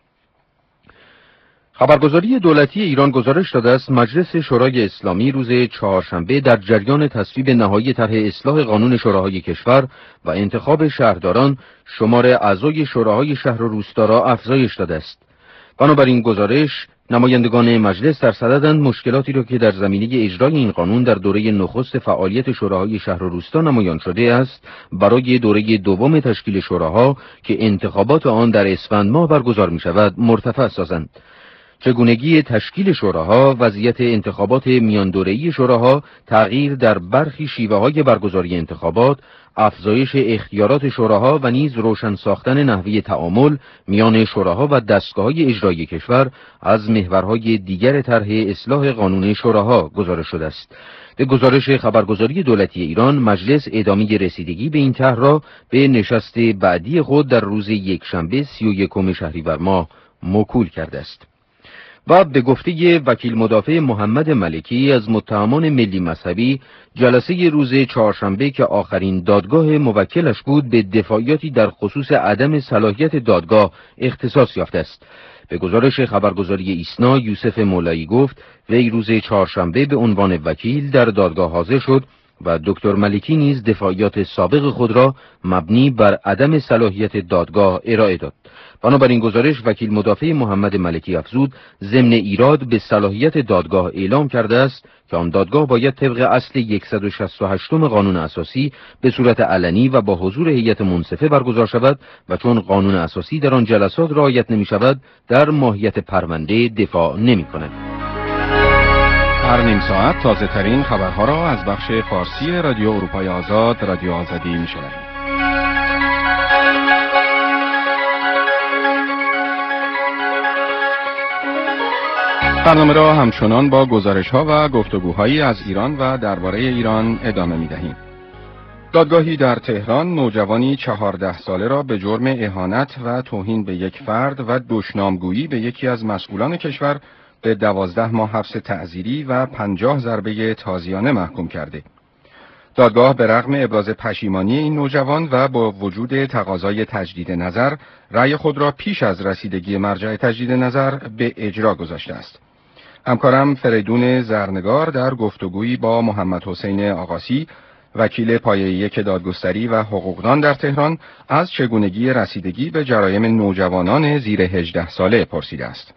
خبرگزاری دولتی ایران گزارش داده است مجلس شورای اسلامی روز چهارشنبه در جریان تصویب نهایی طرح اصلاح قانون شوراهای کشور و انتخاب شهرداران شمار اعضای شوراهای شهر و روستا را افزایش داده است. بنابراین گزارش نمایندگان مجلس در صددند مشکلاتی را که در زمینه اجرای این قانون در دوره نخست فعالیت شوراهای شهر و روستا نمایان شده است برای دوره دوم تشکیل شوراها که انتخابات آن در اسفند ماه برگزار می شود مرتفع سازند. چگونگی تشکیل شوراها، وضعیت انتخابات میان دوره‌ای شوراها، تغییر در برخی شیوه‌های برگزاری انتخابات، افزایش اختیارات شوراها و نیز روشن ساختن نحوه تعامل میان شوراها و دستگاه‌های اجرایی کشور از محورهای دیگر طرح اصلاح قانون شوراها گزارش شده است. به گزارش خبرگزاری دولتی ایران، مجلس ادامه رسیدگی به این طرح را به نشست بعدی خود در روز یکشنبه سی و یکم شهریور ماه موکول کرده است. و به گفته وکیل مدافع محمد ملکی از متهمان ملی مذهبی، جلسه روز چهارشنبه که آخرین دادگاه موکلش بود به دفاعیاتی در خصوص عدم صلاحیت دادگاه اختصاص یافته است. به گزارش خبرگزاری ایسنا، یوسف مولایی گفت وی روز چهارشنبه به عنوان وکیل در دادگاه حاضر شد و دکتر ملکی نیز دفاعیات سابق خود را مبنی بر عدم صلاحیت دادگاه ارائه داد. بنابراین گزارش وکیل مدافع محمد ملکی افزود ضمن ایراد به صلاحیت دادگاه اعلام کرده است که آن دادگاه باید طبق اصل صد و شصت و هشت قانون اساسی به صورت علنی و با حضور هیئت منصفه برگزار شود و چون قانون اساسی در آن جلسات رعایت نمی شود در ماهیت پرونده دفاع نمی کند. هر نیم ساعت تازه ترین خبرها را از بخش فارسی رادیو اروپای آزاد رادیو آزادی می شنوید. برنامه را همچنان با گزارش‌ها و گفتگوهایی از ایران و درباره ایران ادامه می‌دهیم. دادگاهی در تهران نوجوانی چهارده ساله را به جرم اهانت و توهین به یک فرد و دشنامگویی به یکی از مسئولان کشور به دوازده ماه حبس تعزیری و پنجاه ضربه تازیانه محکوم کرده. دادگاه به رغم ابراز پشیمانی این نوجوان و با وجود تقاضای تجدید نظر، رأی خود را پیش از رسیدگی مرجع تجدید نظر به اجرا گذاشته است. همکارم فریدون زرنگار در گفتگویی با محمد حسین آقاسی، وکیل پایه یک دادگستری و حقوقدان در تهران، از چگونگی رسیدگی به جرایم نوجوانان زیر هجده ساله پرسیده است.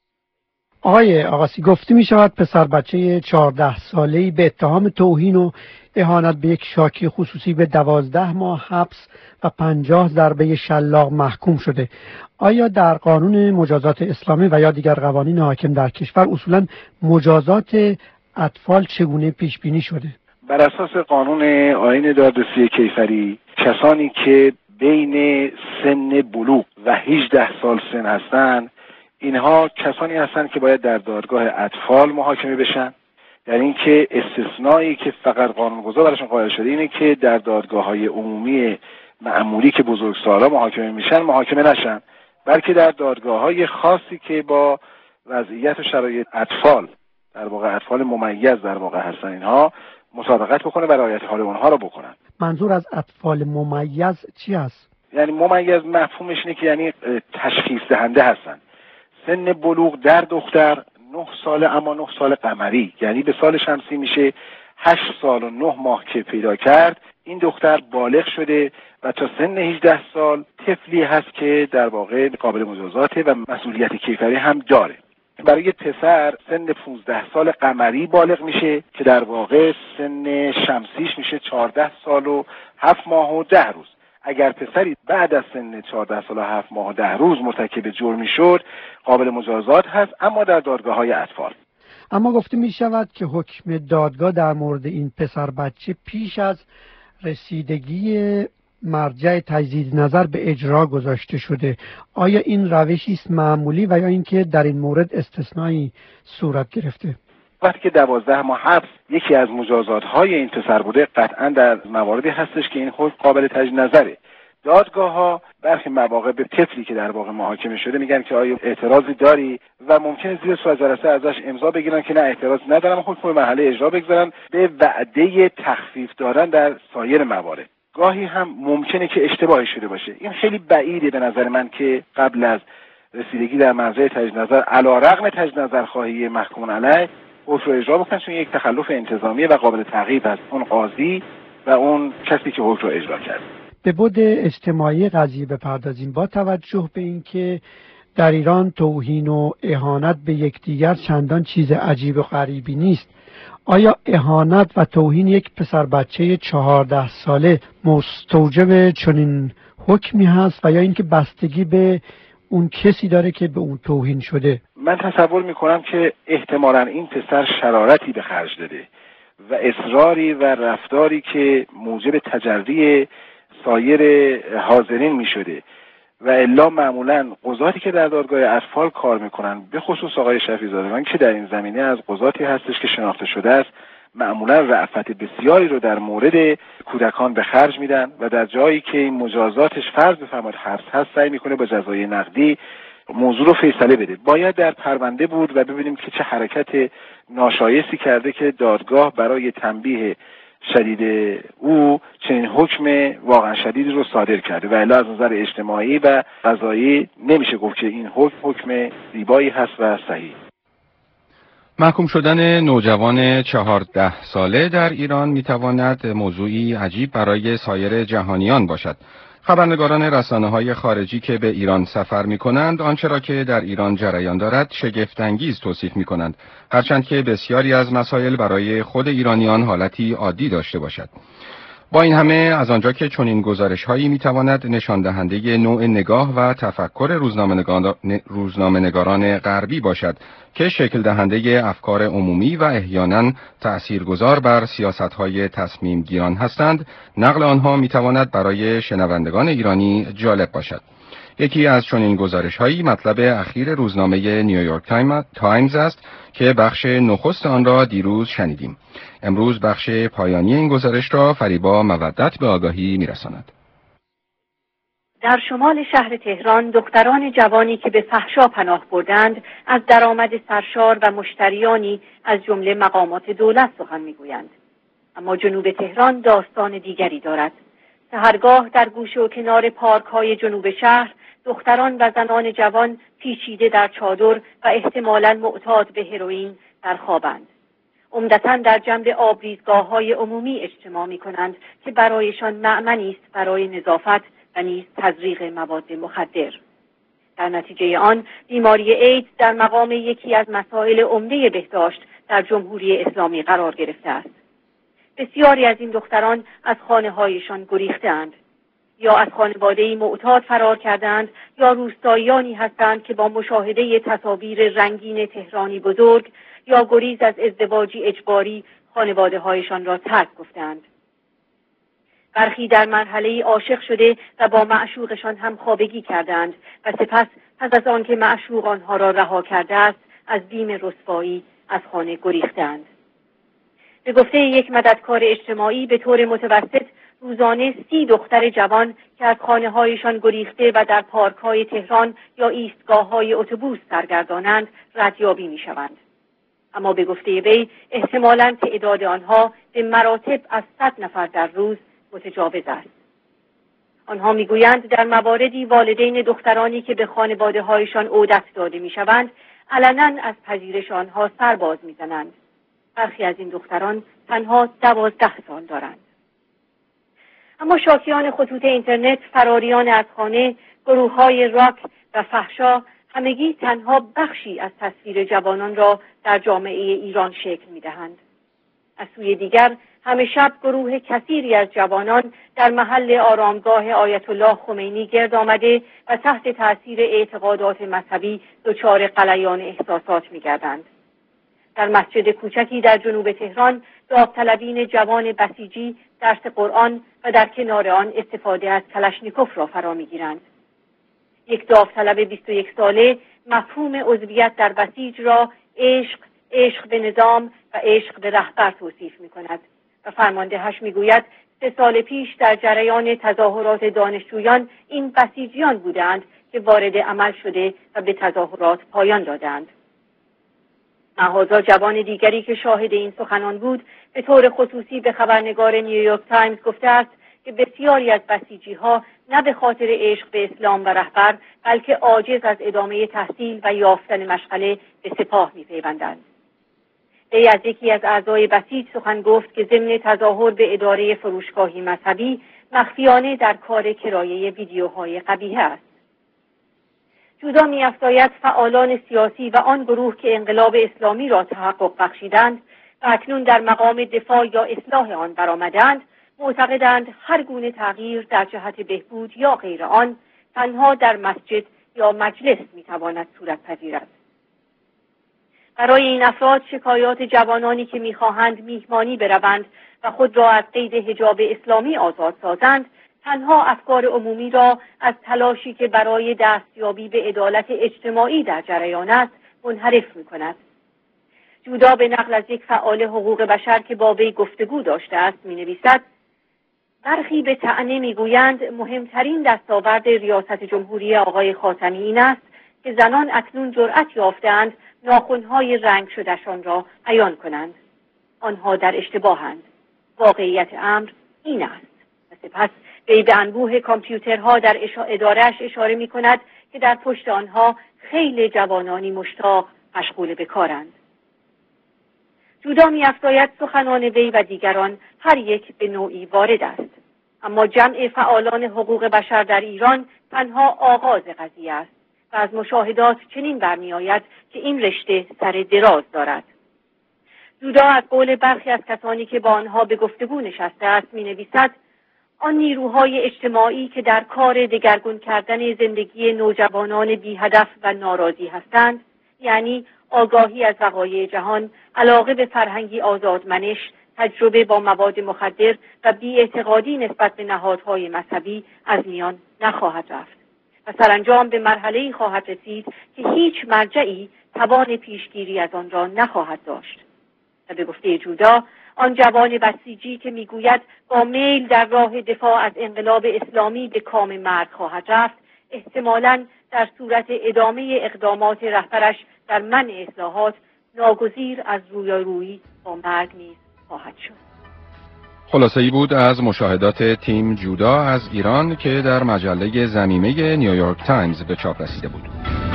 آقای آقاسی، گفته می شود پسر بچه چهارده ساله‌ای به اتهام توهین و اهانت به یک شاکی خصوصی به دوازده ماه حبس و پنجاه ضربه شلاق محکوم شده. آیا در قانون مجازات اسلامی و یا دیگر قوانین حاکم در کشور اصولا مجازات اطفال چگونه پیش بینی شده؟ بر اساس قانون آیین دادرسی کیفری، کسانی که بین سن بلوغ و هجده سال سن هستند، اینها کسانی هستند که باید در دادگاه اطفال محاکمه بشن. در این که استثنایی که فقط قانونگذار براشون قائل شده اینه که در دادگاه‌های عمومی معمولی که بزرگسالا محاکمه میشن محاکمه نشن، بلکه در دادگاه‌های خاصی که با وضعیت و شرایط اطفال، در واقع اطفال ممیز در واقع هستن، اینها مطابقت بکنه و رعایت حال اونها رو بکنن. منظور از اطفال ممیز چی است؟ یعنی ممیز مفهومش اینه که یعنی تشخیص دهنده هستن. سن بلوغ در دختر نه ساله، اما نه سال قمری، یعنی به سال شمسی میشه هشت سال و نه ماه که پیدا کرد، این دختر بالغ شده و تا سن هجده سال طفلی هست که در واقع قابل مجازاته و مسئولیت کیفری هم داره. برای پسر سن پانزده سال قمری بالغ میشه که در واقع سن شمسیش میشه چهارده سال و هفت ماه و ده روز. اگر پسری بعد از سن چهارده سال و هفت ماه و ده روز مرتکب جرمی شد، قابل مجازات هست، اما در دادگاه‌های اطفال. اما گفته می شود که حکم دادگاه در مورد این پسر بچه پیش از رسیدگی مرجع تجدید نظر به اجرا گذاشته شده. آیا این روشی است معمولی و یا اینکه در این مورد استثنایی صورت گرفته؟ وقتی که دوازده ماه حبس یکی از مجازات های این پسر بوده، قطعا در مواردی هستش که این حکم قابل تجدید نظره. دادگاه ها برخی مواقع به طفلی که در واقع محاکمه شده میگن که آیا اعتراضی داری و ممکنه زیر سوال جلسه ازش امضا بگیرن که نه اعتراضی ندارم، حکم محله اجرا بگذارن، به وعده تخفیف دارن در سایر موارد. گاهی هم ممکنه که اشتباهی شده باشه. این خیلی بعیده به نظر من که قبل از رسیدگی در مرجع تجدید نظر علیرغم تجدید نظر خواهی محکوم علیه حکم رو اجرا بکنن، چون یک تخلف انتظامی و قابل تعقیب است اون قاضی و اون کسی که حکم رو اجرا کرد. به بعد اجتماعی قضیه بپردازیم. با توجه به اینکه در ایران توهین و اهانت به یکدیگر چندان چیز عجیب و غریبی نیست، آیا اهانت و توهین یک پسر بچه چهارده ساله مستوجب چنین حکمی هست و یا اینکه بستگی به اون کسی داره که به اون توهین شده؟ من تصور میکنم که احتمالاً این پسر شرارتی به خرج داده و اصراری و رفتاری که موجب تجری سایر حاضرین میشده و الا معمولاً قضاتی که در دادگاه اطفال کار میکنن، به خصوص آقای شفیع‌زاده که در این زمینه از قضاتی هستش که شناخته شده است، معمولاً رأفت بسیاری رو در مورد کودکان به خرج میدن و در جایی که این مجازاتش فرض بفرمایید حبس هست، سعی میکنه با جزای نقدی موضوع رو فیصله بده. باید در پرونده بود و ببینیم که چه حرکت ناشایستی کرده که دادگاه برای تنبیه شدید او چنین حکم واقعا شدیدی رو صادر کرده و الا از نظر اجتماعی و قضایی نمیشه گفت که این حکم حکم زیبایی هست و صحیح. محکوم شدن نوجوان چهارده ساله در ایران میتواند موضوعی عجیب برای سایر جهانیان باشد. خبرنگاران رسانه‌های خارجی که به ایران سفر می‌کنند آنچه را که در ایران جریان دارد شگفت‌انگیز توصیف می‌کنند، هرچند که بسیاری از مسائل برای خود ایرانیان حالتی عادی داشته باشد. با این همه از آنجا که چنین گزارش‌هایی می‌تواند نشان دهنده نوع نگاه و تفکر روزنامه‌نگاران غربی باشد که شکل دهنده افکار عمومی و احیانا تأثیرگذار بر سیاست‌های تصمیم گیران هستند، نقل آنها می‌تواند برای شنوندگان ایرانی جالب باشد. یکی از چنین گزارش‌هایی مطلب اخیر روزنامه نیویورک تایمز است که بخش نخست آن را دیروز شنیدیم. امروز بخش پایانی این گزارش را فریبا مودت به آگاهی می‌رساند. در شمال شهر تهران دختران جوانی که به فحشا پناه بردند از درآمد سرشار و مشتریانی از جمله مقامات دولت سخن میگویند. اما جنوب تهران داستان دیگری دارد. سحرگاه در گوشه و کنار پارک‌های جنوب شهر دختران و زنان جوان پیچیده در چادر و احتمالاً معتاد به هروئین در خوابند. عمدتاً در جنب آبریزگاه‌های عمومی اجتماع می‌کنند که برایشان مأمنی است برای نظافت و نیز تزریق مواد مخدر. در نتیجه آن بیماری ایدز در مقام یکی از مسائل عمده بهداشت در جمهوری اسلامی قرار گرفته است. بسیاری از این دختران از خانه‌هایشان گریخته‌اند، یا از خانواده‌ای معتاد فرار کردند، یا روستاییانی هستند که با مشاهده تصاویر رنگین تهرانی بزرگ یا گریز از ازدواجی اجباری خانواده‌هایشان را ترک گفتند. برخی در مرحله‌ای عاشق شده و با معشوقشان هم خوابگی کردند و سپس پس از آن که معشوق آنها را رها کرده است از بیم رسوایی از خانه گریختند. به گفته یک مددکار اجتماعی به طور متوسط روزانه سی دختر جوان که از خانه‌هایشان گریخته و در پارک‌های تهران یا ایستگاه‌های اتوبوس سرگردانند ردیابی می‌شوند. اما به گفته وی احتمالاً تعداد آنها به مراتب از صد نفر در روز متجاوز است. آنها میگویند در مواردی والدین دخترانی که به خانواده‌هایشان عودت داده میشوند علنا از پذیرش آنها سرباز میزنند. برخی از این دختران تنها دوازده سال دارند. اما شاکیان خطوط اینترنت، فراریان از خانه، گروه‌های راک و فحشا همگی تنها بخشی از تصویر جوانان را در جامعه ایران شکل میدهند. از سوی دیگر همه شب گروه کثیری از جوانان در محل آرامگاه آیت الله خمینی گرد آمده و تحت تأثیر اعتقادات مذهبی دچار غلیان احساسات می‌گردند. در مسجد کوچکی در جنوب تهران داوطلبین جوان بسیجی درس قرآن و در کنار آن استفاده از کلشنیکوف را فرا می‌گیرند. یک داوطلب بیست و یک ساله مفهوم عضویت در بسیج را عشق، عشق به نظام و عشق به رهبر توصیف می‌کند و فرماندهش میگوید سه سال پیش در جریان تظاهرات دانشجویان این بسیجیان بودند که وارد عمل شده و به تظاهرات پایان دادند. مهازا جوان دیگری که شاهد این سخنان بود به طور خصوصی به خبرنگار نیویورک تایمز گفته است که بسیاری از بسیجی‌ها نه به خاطر عشق به اسلام و رهبر بلکه عاجز از ادامه تحصیل و یافتن مشغله به سپاه می‌پیوندند. وی از یکی از اعضای بسیج سخن گفت که ضمن تظاهر به اداره فروشگاهی مذهبی مخفیانه در کار کرایه ویدیوهای قبیحه است. جدا می‌افزاید فعالان سیاسی و آن گروه که انقلاب اسلامی را تحقق بخشیدند و اکنون در مقام دفاع یا اصلاح آن برآمدند، معتقدند هر گونه تغییر در جهت بهبود یا غیر آن تنها در مسجد یا مجلس می‌تواند صورت پذیرد. برای این افراد شکایات جوانانی که می‌خواهند میهمانی بروند و خود را از قید حجاب اسلامی آزاد سازند تنها افکار عمومی را از تلاشی که برای دستیابی به عدالت اجتماعی در جریان است منحرف می‌کند. جدا به نقل از یک فعال حقوق بشر که با وی گفتگو داشته است می‌نویسد: برخی به طعنه می‌گویند مهمترین دستاورد ریاست جمهوری آقای خاتمی این است که زنان اکنون جرأت یافتند ناخن‌های رنگ شدهشان را عیان کنند. آنها در اشتباهند. واقعیت امر این است. و سپس وی به انبوه کامپیوترها در اداره‌اش اشاره می کند که در پشت آنها خیلی جوانانی مشتاق مشغول به کارند. جودا می افزاید سخنان وی و دیگران هر یک به نوعی وارد است. اما جمع فعالان حقوق بشر در ایران تنها آغاز قضیه است و از مشاهدات چنین برمی آید که این رشته سر دراز دارد. جودا از قول برخی از کسانی که با آنها به گفتگو نشسته است می نویسد آن نیروهای اجتماعی که در کار دگرگون کردن زندگی نوجوانان بی هدف و ناراضی هستند، یعنی آگاهی از وقایع جهان، علاقه به فرهنگی آزادمنش، تجربه با مواد مخدر و بی‌اعتقادی نسبت به نهادهای مذهبی از میان نخواهد رفت و سرانجام به مرحله‌ای خواهد رسید که هیچ مرجعی توان پیشگیری از آن را نخواهد داشت. و به گفته جودا آن جوان بسیجی که میگوید با میل در راه دفاع از انقلاب اسلامی به کام مرگ خواهد رفت، احتمالاً در صورت ادامه اقدامات رهبرش در منع اصلاحات ناگزیر از رویارویی با مرگ نیز خواهد شد. خلاصه‌ای بود از مشاهدات تیم جودا از ایران که در مجله ضمیمه نیویورک تایمز به چاپ رسیده بود.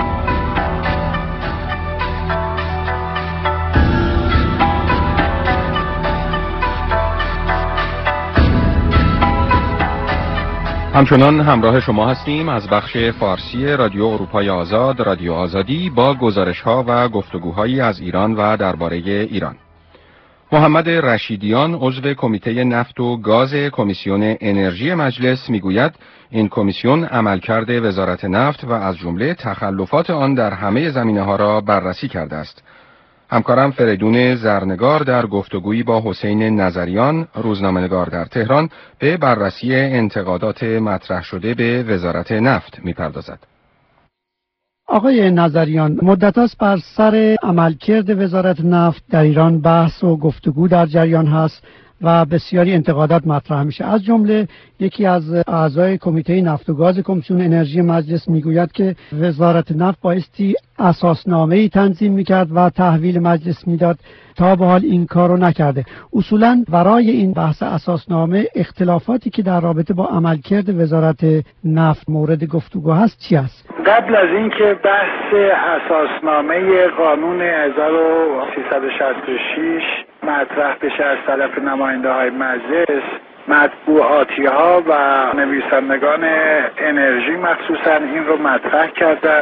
همچنان همراه شما هستیم از بخش فارسی رادیو اروپای آزاد، رادیو آزادی، با گزارش‌ها و گفتگوهایی از ایران و درباره ایران. محمد رشیدیان، عضو کمیته نفت و گاز کمیسیون انرژی مجلس، میگوید این کمیسیون عملکرد وزارت نفت و از جمله تخلفات آن در همه زمینه‌ها را بررسی کرده است. همکارم فریدون زرنگار در گفتگویی با حسین نظریان، روزنامه‌نگار در تهران، به بررسی انتقادات مطرح شده به وزارت نفت می‌پردازد. آقای نظریان، مدت است بر سر عملکرد وزارت نفت در ایران بحث و گفتگو در جریان هست و بسیاری انتقادات مطرح میشه. از جمله یکی از اعضای کمیته نفت و گاز کمیسیون انرژی مجلس میگوید که وزارت نفت بایستی اساسنامه‌ای تنظیم میکرد و تحویل مجلس میداد، تا به حال این کارو نکرده. اصولاً برای این بحث اساسنامه اختلافاتی که در رابطه با عملکرد وزارت نفت مورد گفتگو هست چی است؟ قبل از اینکه بحث اساسنامه قانون هزار و سیصد و شصت و شش مطرح بشه از طرف نماینده های مجلس، مطبوعاتی ها و نویسندگان انرژی مخصوصا این رو مطرح کردن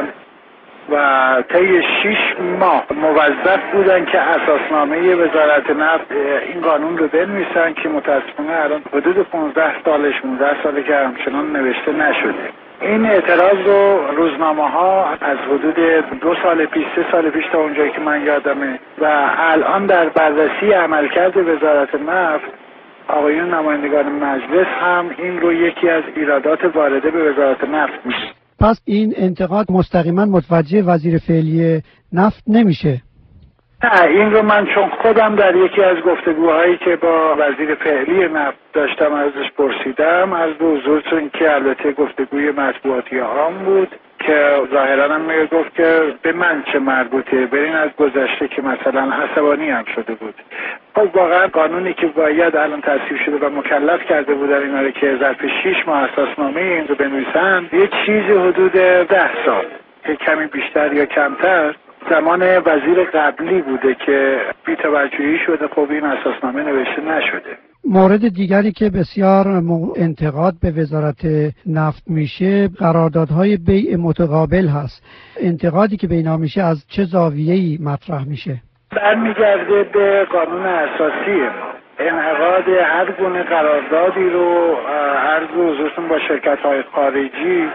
و طی شش ماه موظف بودن که اساسنامه وزارت نفت این قانون رو بنویسن که متاسفانه الان حدود پانزده سال شانزده ساله که همچنان نوشته نشده. این اعتراض رو روزنامه ها از حدود دو سال پیش سه سال پیش تا اونجایی که من یادمه و الان در بررسی عملکرد وزارت نفت آقایون نمایندگان مجلس هم این رو یکی از ایرادات وارده به وزارت نفت میشه. پس این انتقاد مستقیما متوجه وزیر فعلی نفت نمیشه؟ نه، این رو من چون خودم در یکی از گفتگوهایی که با وزیر فعلی نفت داشتم ازش پرسیدم، از به حضورتون که البته گفتگوی مطبوعاتی عام بود که ظاهرا هم میگه گفت که به من چه مربوطه، برین از گذشته که مثلا عصبانی هم شده بود. خب واقعا قانونی که باید الان تصویب شده و مکلف کرده بودن اینا رو که ظرف شش ماه اساسنامه این رو بنویسن، یه چیزی حدود ده سال که کمی بیشتر یا کمتر زمان وزیر قبلی بوده که بی‌توجهی شده، خب این اساسنامه نوشته نشده. مورد دیگری که بسیار انتقاد به وزارت نفت میشه قراردادهای بیع متقابل هست. انتقادی که به اینا میشه از چه زاویه‌ای مطرح میشه؟ برمیگرده به قانون اساسی ما. انعقاد هر گونه قراردادی رو عرض حضورتون با شرکت‌های خارجی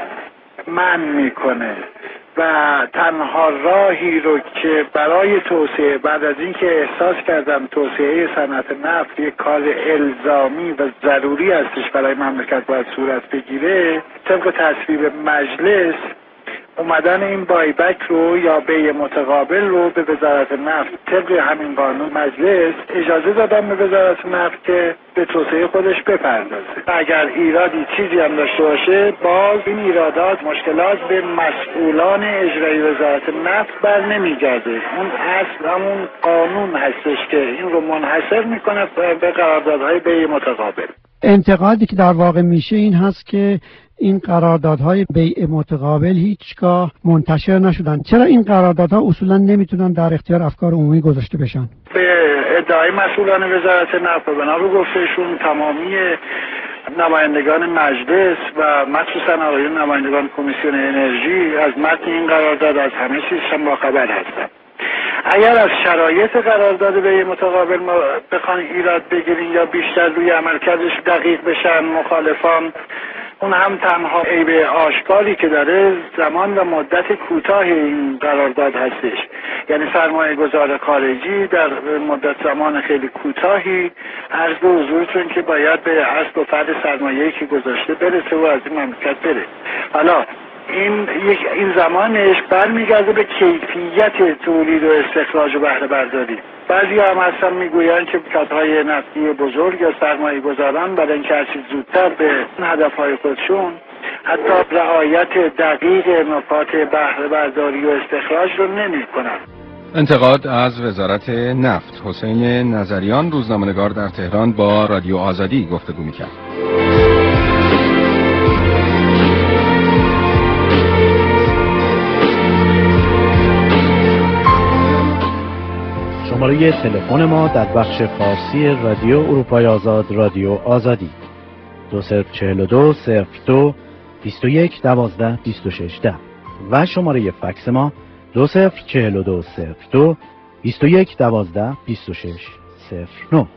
منع میکنه و تنها راهی رو که برای توسعه، بعد از اینکه احساس کردم توسعه صنعت نفت یک کار الزامی و ضروری هستش برای مملکت باید صورت بگیره، طبق تصویب مجلس اومدن این بایبک رو یا بیع متقابل رو به وزارت نفت طبق همین قانون مجلس اجازه دادن به وزارت نفت که به توسعه خودش بپردازه. اگر ایرادی چیزی هم داشته باشه باز این ایرادات مشکلات به مسئولان اجرایی وزارت نفت بر نمیگرده. اون اصل همون قانون هستش که این رو منحصر میکنه به قراردادهای بیع متقابل. انتقادی که در واقع میشه این هست که این قراردادهای بیع متقابل هیچگاه منتشر نشدن. چرا این قراردادها اصولا نمیتونن در اختیار افکار عمومی گذاشته بشن؟ به ادعای مسئولان وزارت نفت و بنا به گفتهشون تمامی نمایندگان مجلس و مخصوصا آقایون نمایندگان کمیسیون انرژی از متن این قرارداد از همه چیزشون باخبر هستن. اگر از شرایط قرارداد بیع متقابل بخوان ایراد بگیرین یا بیشتر روی عملکردش دقیق بشن مخالفان، اون هم تنها عیب آشکاری که داره زمان و مدت کوتاه این قرارداد هستش. یعنی سرمایه گذار خارجی در مدت زمان خیلی کوتاهی عرض به حضورتون که باید به اصل و فرد سرمایه‌ای که گذاشته برسه و از این مملکت بره. حالا این این زمانش برمیگرده به کیفیت تولید و استخراج و بهره برداری. بعضی هم اصلا میگویند که شرکت‌های نفتی بزرگ یا سرمایه گذاران برای اینکه هرچی زودتر به هدفهای خودشون حتی رعایت دقیق نکات بهره برداری و استخراج رو نمی‌کنن. انتقاد از وزارت نفت. حسین نظریان، روزنامه‌نگار در تهران، با رادیو آزادی گفتگو می‌کرد. شماره تلفن ما در بخش فارسی رادیو اروپای آزاد رادیو آزادی دو صفر چهل و دو صفر دو بیست و یک دوازده بیست و شش ده و شماره فکس ما دو صفر چهل و دو صفر دو بیست و یک دوازده بیست و شش صفر نه.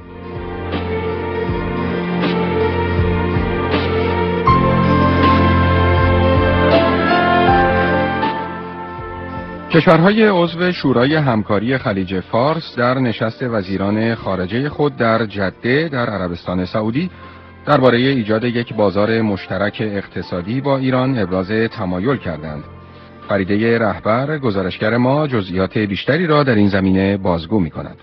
کشورهای عضو شورای همکاری خلیج فارس در نشست وزیران خارجه خود در جده در عربستان سعودی درباره ایجاد یک بازار مشترک اقتصادی با ایران ابراز تمایل کردند. فریده رهبر، گزارشگر ما، جزئیات بیشتری را در این زمینه بازگو می‌کند.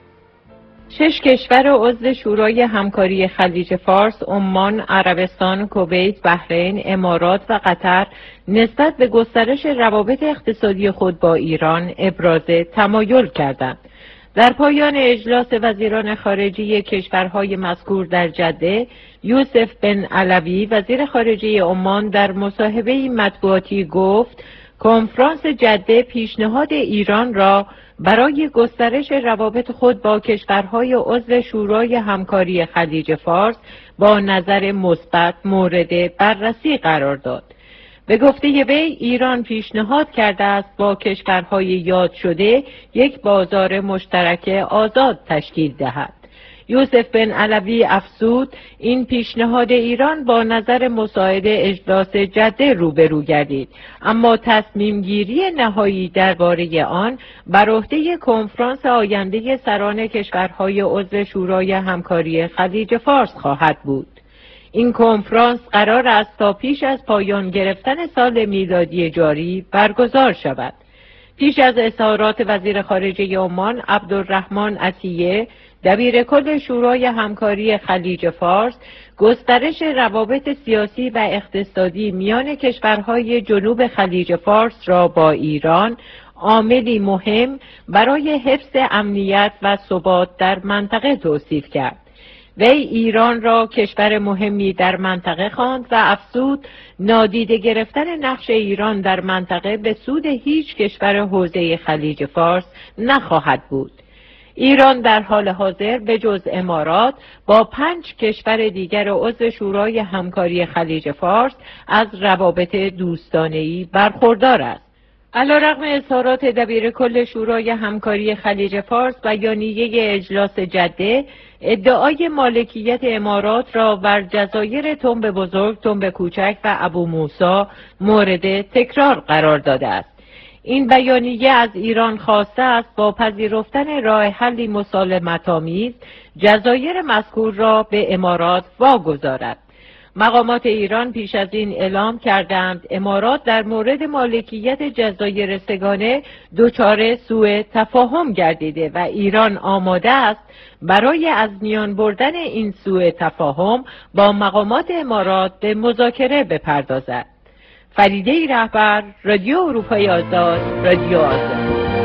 شش کشور عضو شورای همکاری خلیج فارس، عمان، عربستان، کویت، بحرین، امارات و قطر نسبت به گسترش روابط اقتصادی خود با ایران ابراز تمایل کردند. در پایان اجلاس وزیران خارجه کشورهای مذکور در جده، یوسف بن علوی وزیر خارجه عمان در مصاحبه مطبوعاتی گفت کنفرانس جده پیشنهاد ایران را برای گسترش روابط خود با کشورهای عضو شورای همکاری خلیج فارس با نظر مثبت مورد بررسی قرار داد. به گفته وی ایران پیشنهاد کرده است با کشورهای یاد شده یک بازار مشترک آزاد تشکیل دهد. یوسف بن علوی افزود این پیشنهاد ایران با نظر مساعد اجلاس جده روبرو گردید، اما تصمیم گیری نهایی درباره آن بر عهده کنفرانس آینده سران کشورهای عضو شورای همکاری خلیج فارس خواهد بود. این کنفرانس قرار است تا پیش از پایان گرفتن سال میلادی جاری برگزار شود. پیش از اظهارات وزیر خارجه عمان عبدالرحمن عطیه دبیر کل شورای همکاری خلیج فارس، گسترش روابط سیاسی و اقتصادی میان کشورهای جنوب خلیج فارس را با ایران عاملی مهم برای حفظ امنیت و ثبات در منطقه توصیف کرد. وی ایران را کشور مهمی در منطقه خواند و افزود نادیده گرفتن نقش ایران در منطقه به سود هیچ کشور حوزه خلیج فارس نخواهد بود. ایران در حال حاضر به جز امارات با پنج کشور دیگر عضو شورای همکاری خلیج فارس از روابط دوستانه‌ای برخوردار است. علیرغم اظهارات دبیر کل شورای همکاری خلیج فارس، بیانیه اجلاس جده ادعای مالکیت امارات را بر جزایر تنب بزرگ، تنب کوچک و ابو موسی مورد تکرار قرار داده است. این بیانیه از ایران خواسته است با پذیرفتن راه حلی مسالمت‌آمیز جزایر مذکور را به امارات واگذارد. مقامات ایران پیش از این اعلام کردند امارات در مورد مالکیت جزایر سگانه دچار سوء تفاهم گردیده و ایران آماده است برای از میان بردن این سوء تفاهم با مقامات امارات به مذاکره بپردازد. فریده رهبر، رادیو اروپای آزاد، رادیو آزاد.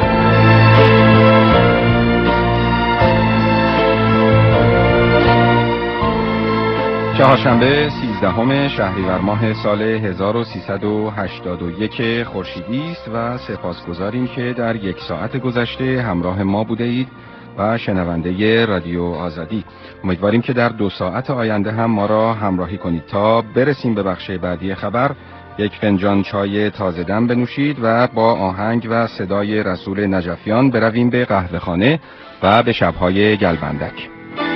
چهارشنبه سیزدهم شهریور ماه سال هزار و سیصد و هشتاد و یک خورشیدی است و سپاسگزاریم که در یک ساعت گذشته همراه ما بوده اید و شنونده رادیو آزادی. امیدواریم که در دو ساعت آینده هم ما را همراهی کنید. تا برسیم به بخش بعدی خبر، یک فنجان چای تازه دم بنوشید و با آهنگ و صدای رسول نجفیان برویم به قهوه خانه و به شبهای گلبندک.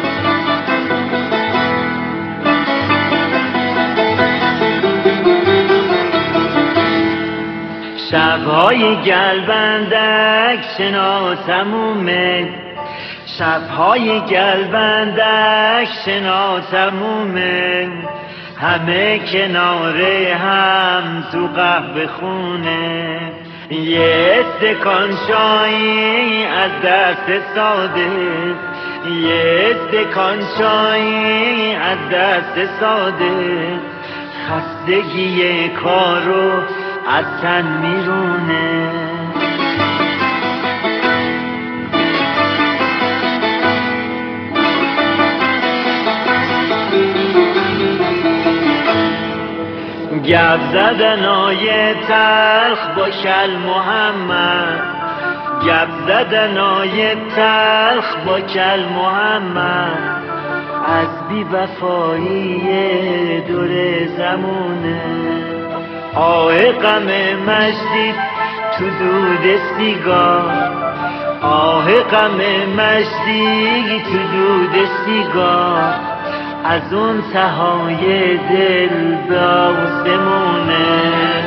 شبهای گلبندک شناسمومه، شبهای گلبندک شناسمومه، همه کناره هم تو قهوه خونه، یه استکان چایی از دست ساده، یه استکان چایی از دست ساده، خستگی کارو از تن میرونه. گپ زدنای تلخ با کل محمد، گپ زدنای تلخ با کل محمد، از بی وفایی دور زمونه. آه غم مجدی تو دود سیگار، آه غم مجدی تو دود سیگار، از اون تهای دل به آسمونه.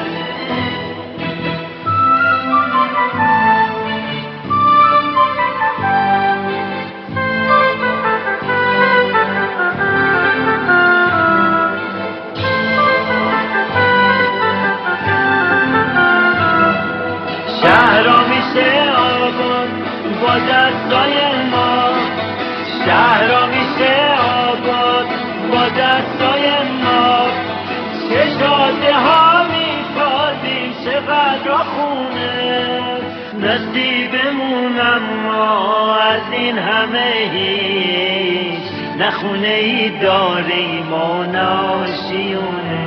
شهرها میشه آباد با دستای ما، شهرها میشه آباد با دستای ما، چه شاده ها میسازیم چقدر خونه، نصیبمون اما از این همه هیچ نخونه ای داریم و ناشیونه،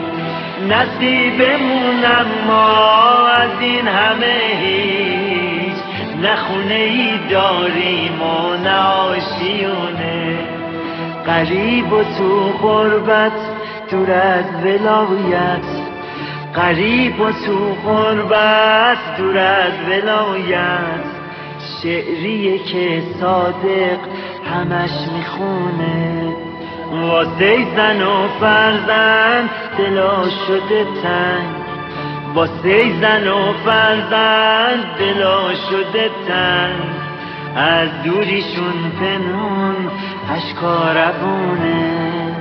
نصیبمون اما از این همه هیچ نخونه ای داریم و ناشیونه. غریب و تو غربت دور از ولایت، غریب و تو غربت دور از ولایت، شعریه که صادق همش میخونه، واسه زن و فرزند دلا شده تنگ، واسه زن و فرزند دلا شده تنگ، از دوریشون پنهون اشکا روونه.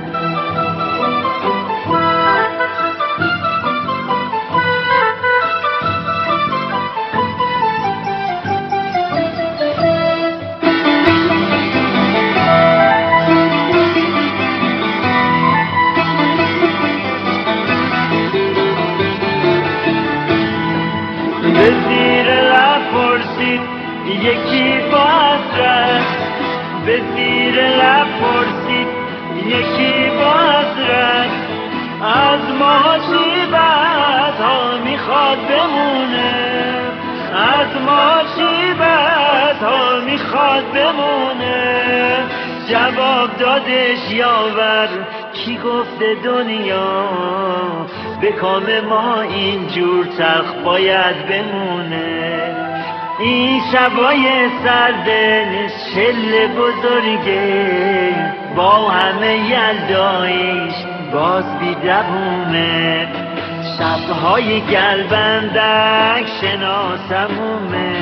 به زیر لب پرسید یکی با حسرت، به زیر لب پرسید یکی با حسرت، از ما چی بعدها میخواد بمونه، از ما چی بعدها میخواد بمونه. جواب دادش یاور کی گفته دنیا به کام ما اینجور تلخ باید بمونه. این شبای سرد شل بزرگه با همه یلدایش باز بیدبونه، شبهای گلبندک شناسمومه،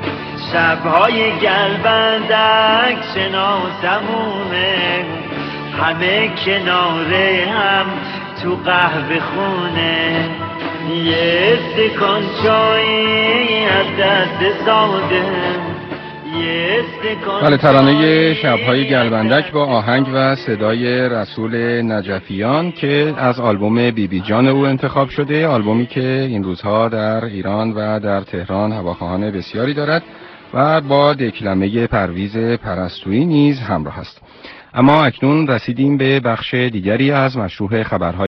شبهای گلبندک شناسمومه، همه کناره هم تو قهوه خونه، یه استکان چایی از دست ساده. بله، ترانه شب‌های گلبندک با آهنگ و صدای رسول نجفیان که از آلبوم بی بی جان او انتخاب شده، آلبومی که این روزها در ایران و در تهران هواخواهان بسیاری دارد و با دکلمه پرویز پرستویی نیز همراه است. اما اکنون رسیدیم به بخش دیگری از مشروح خبرهای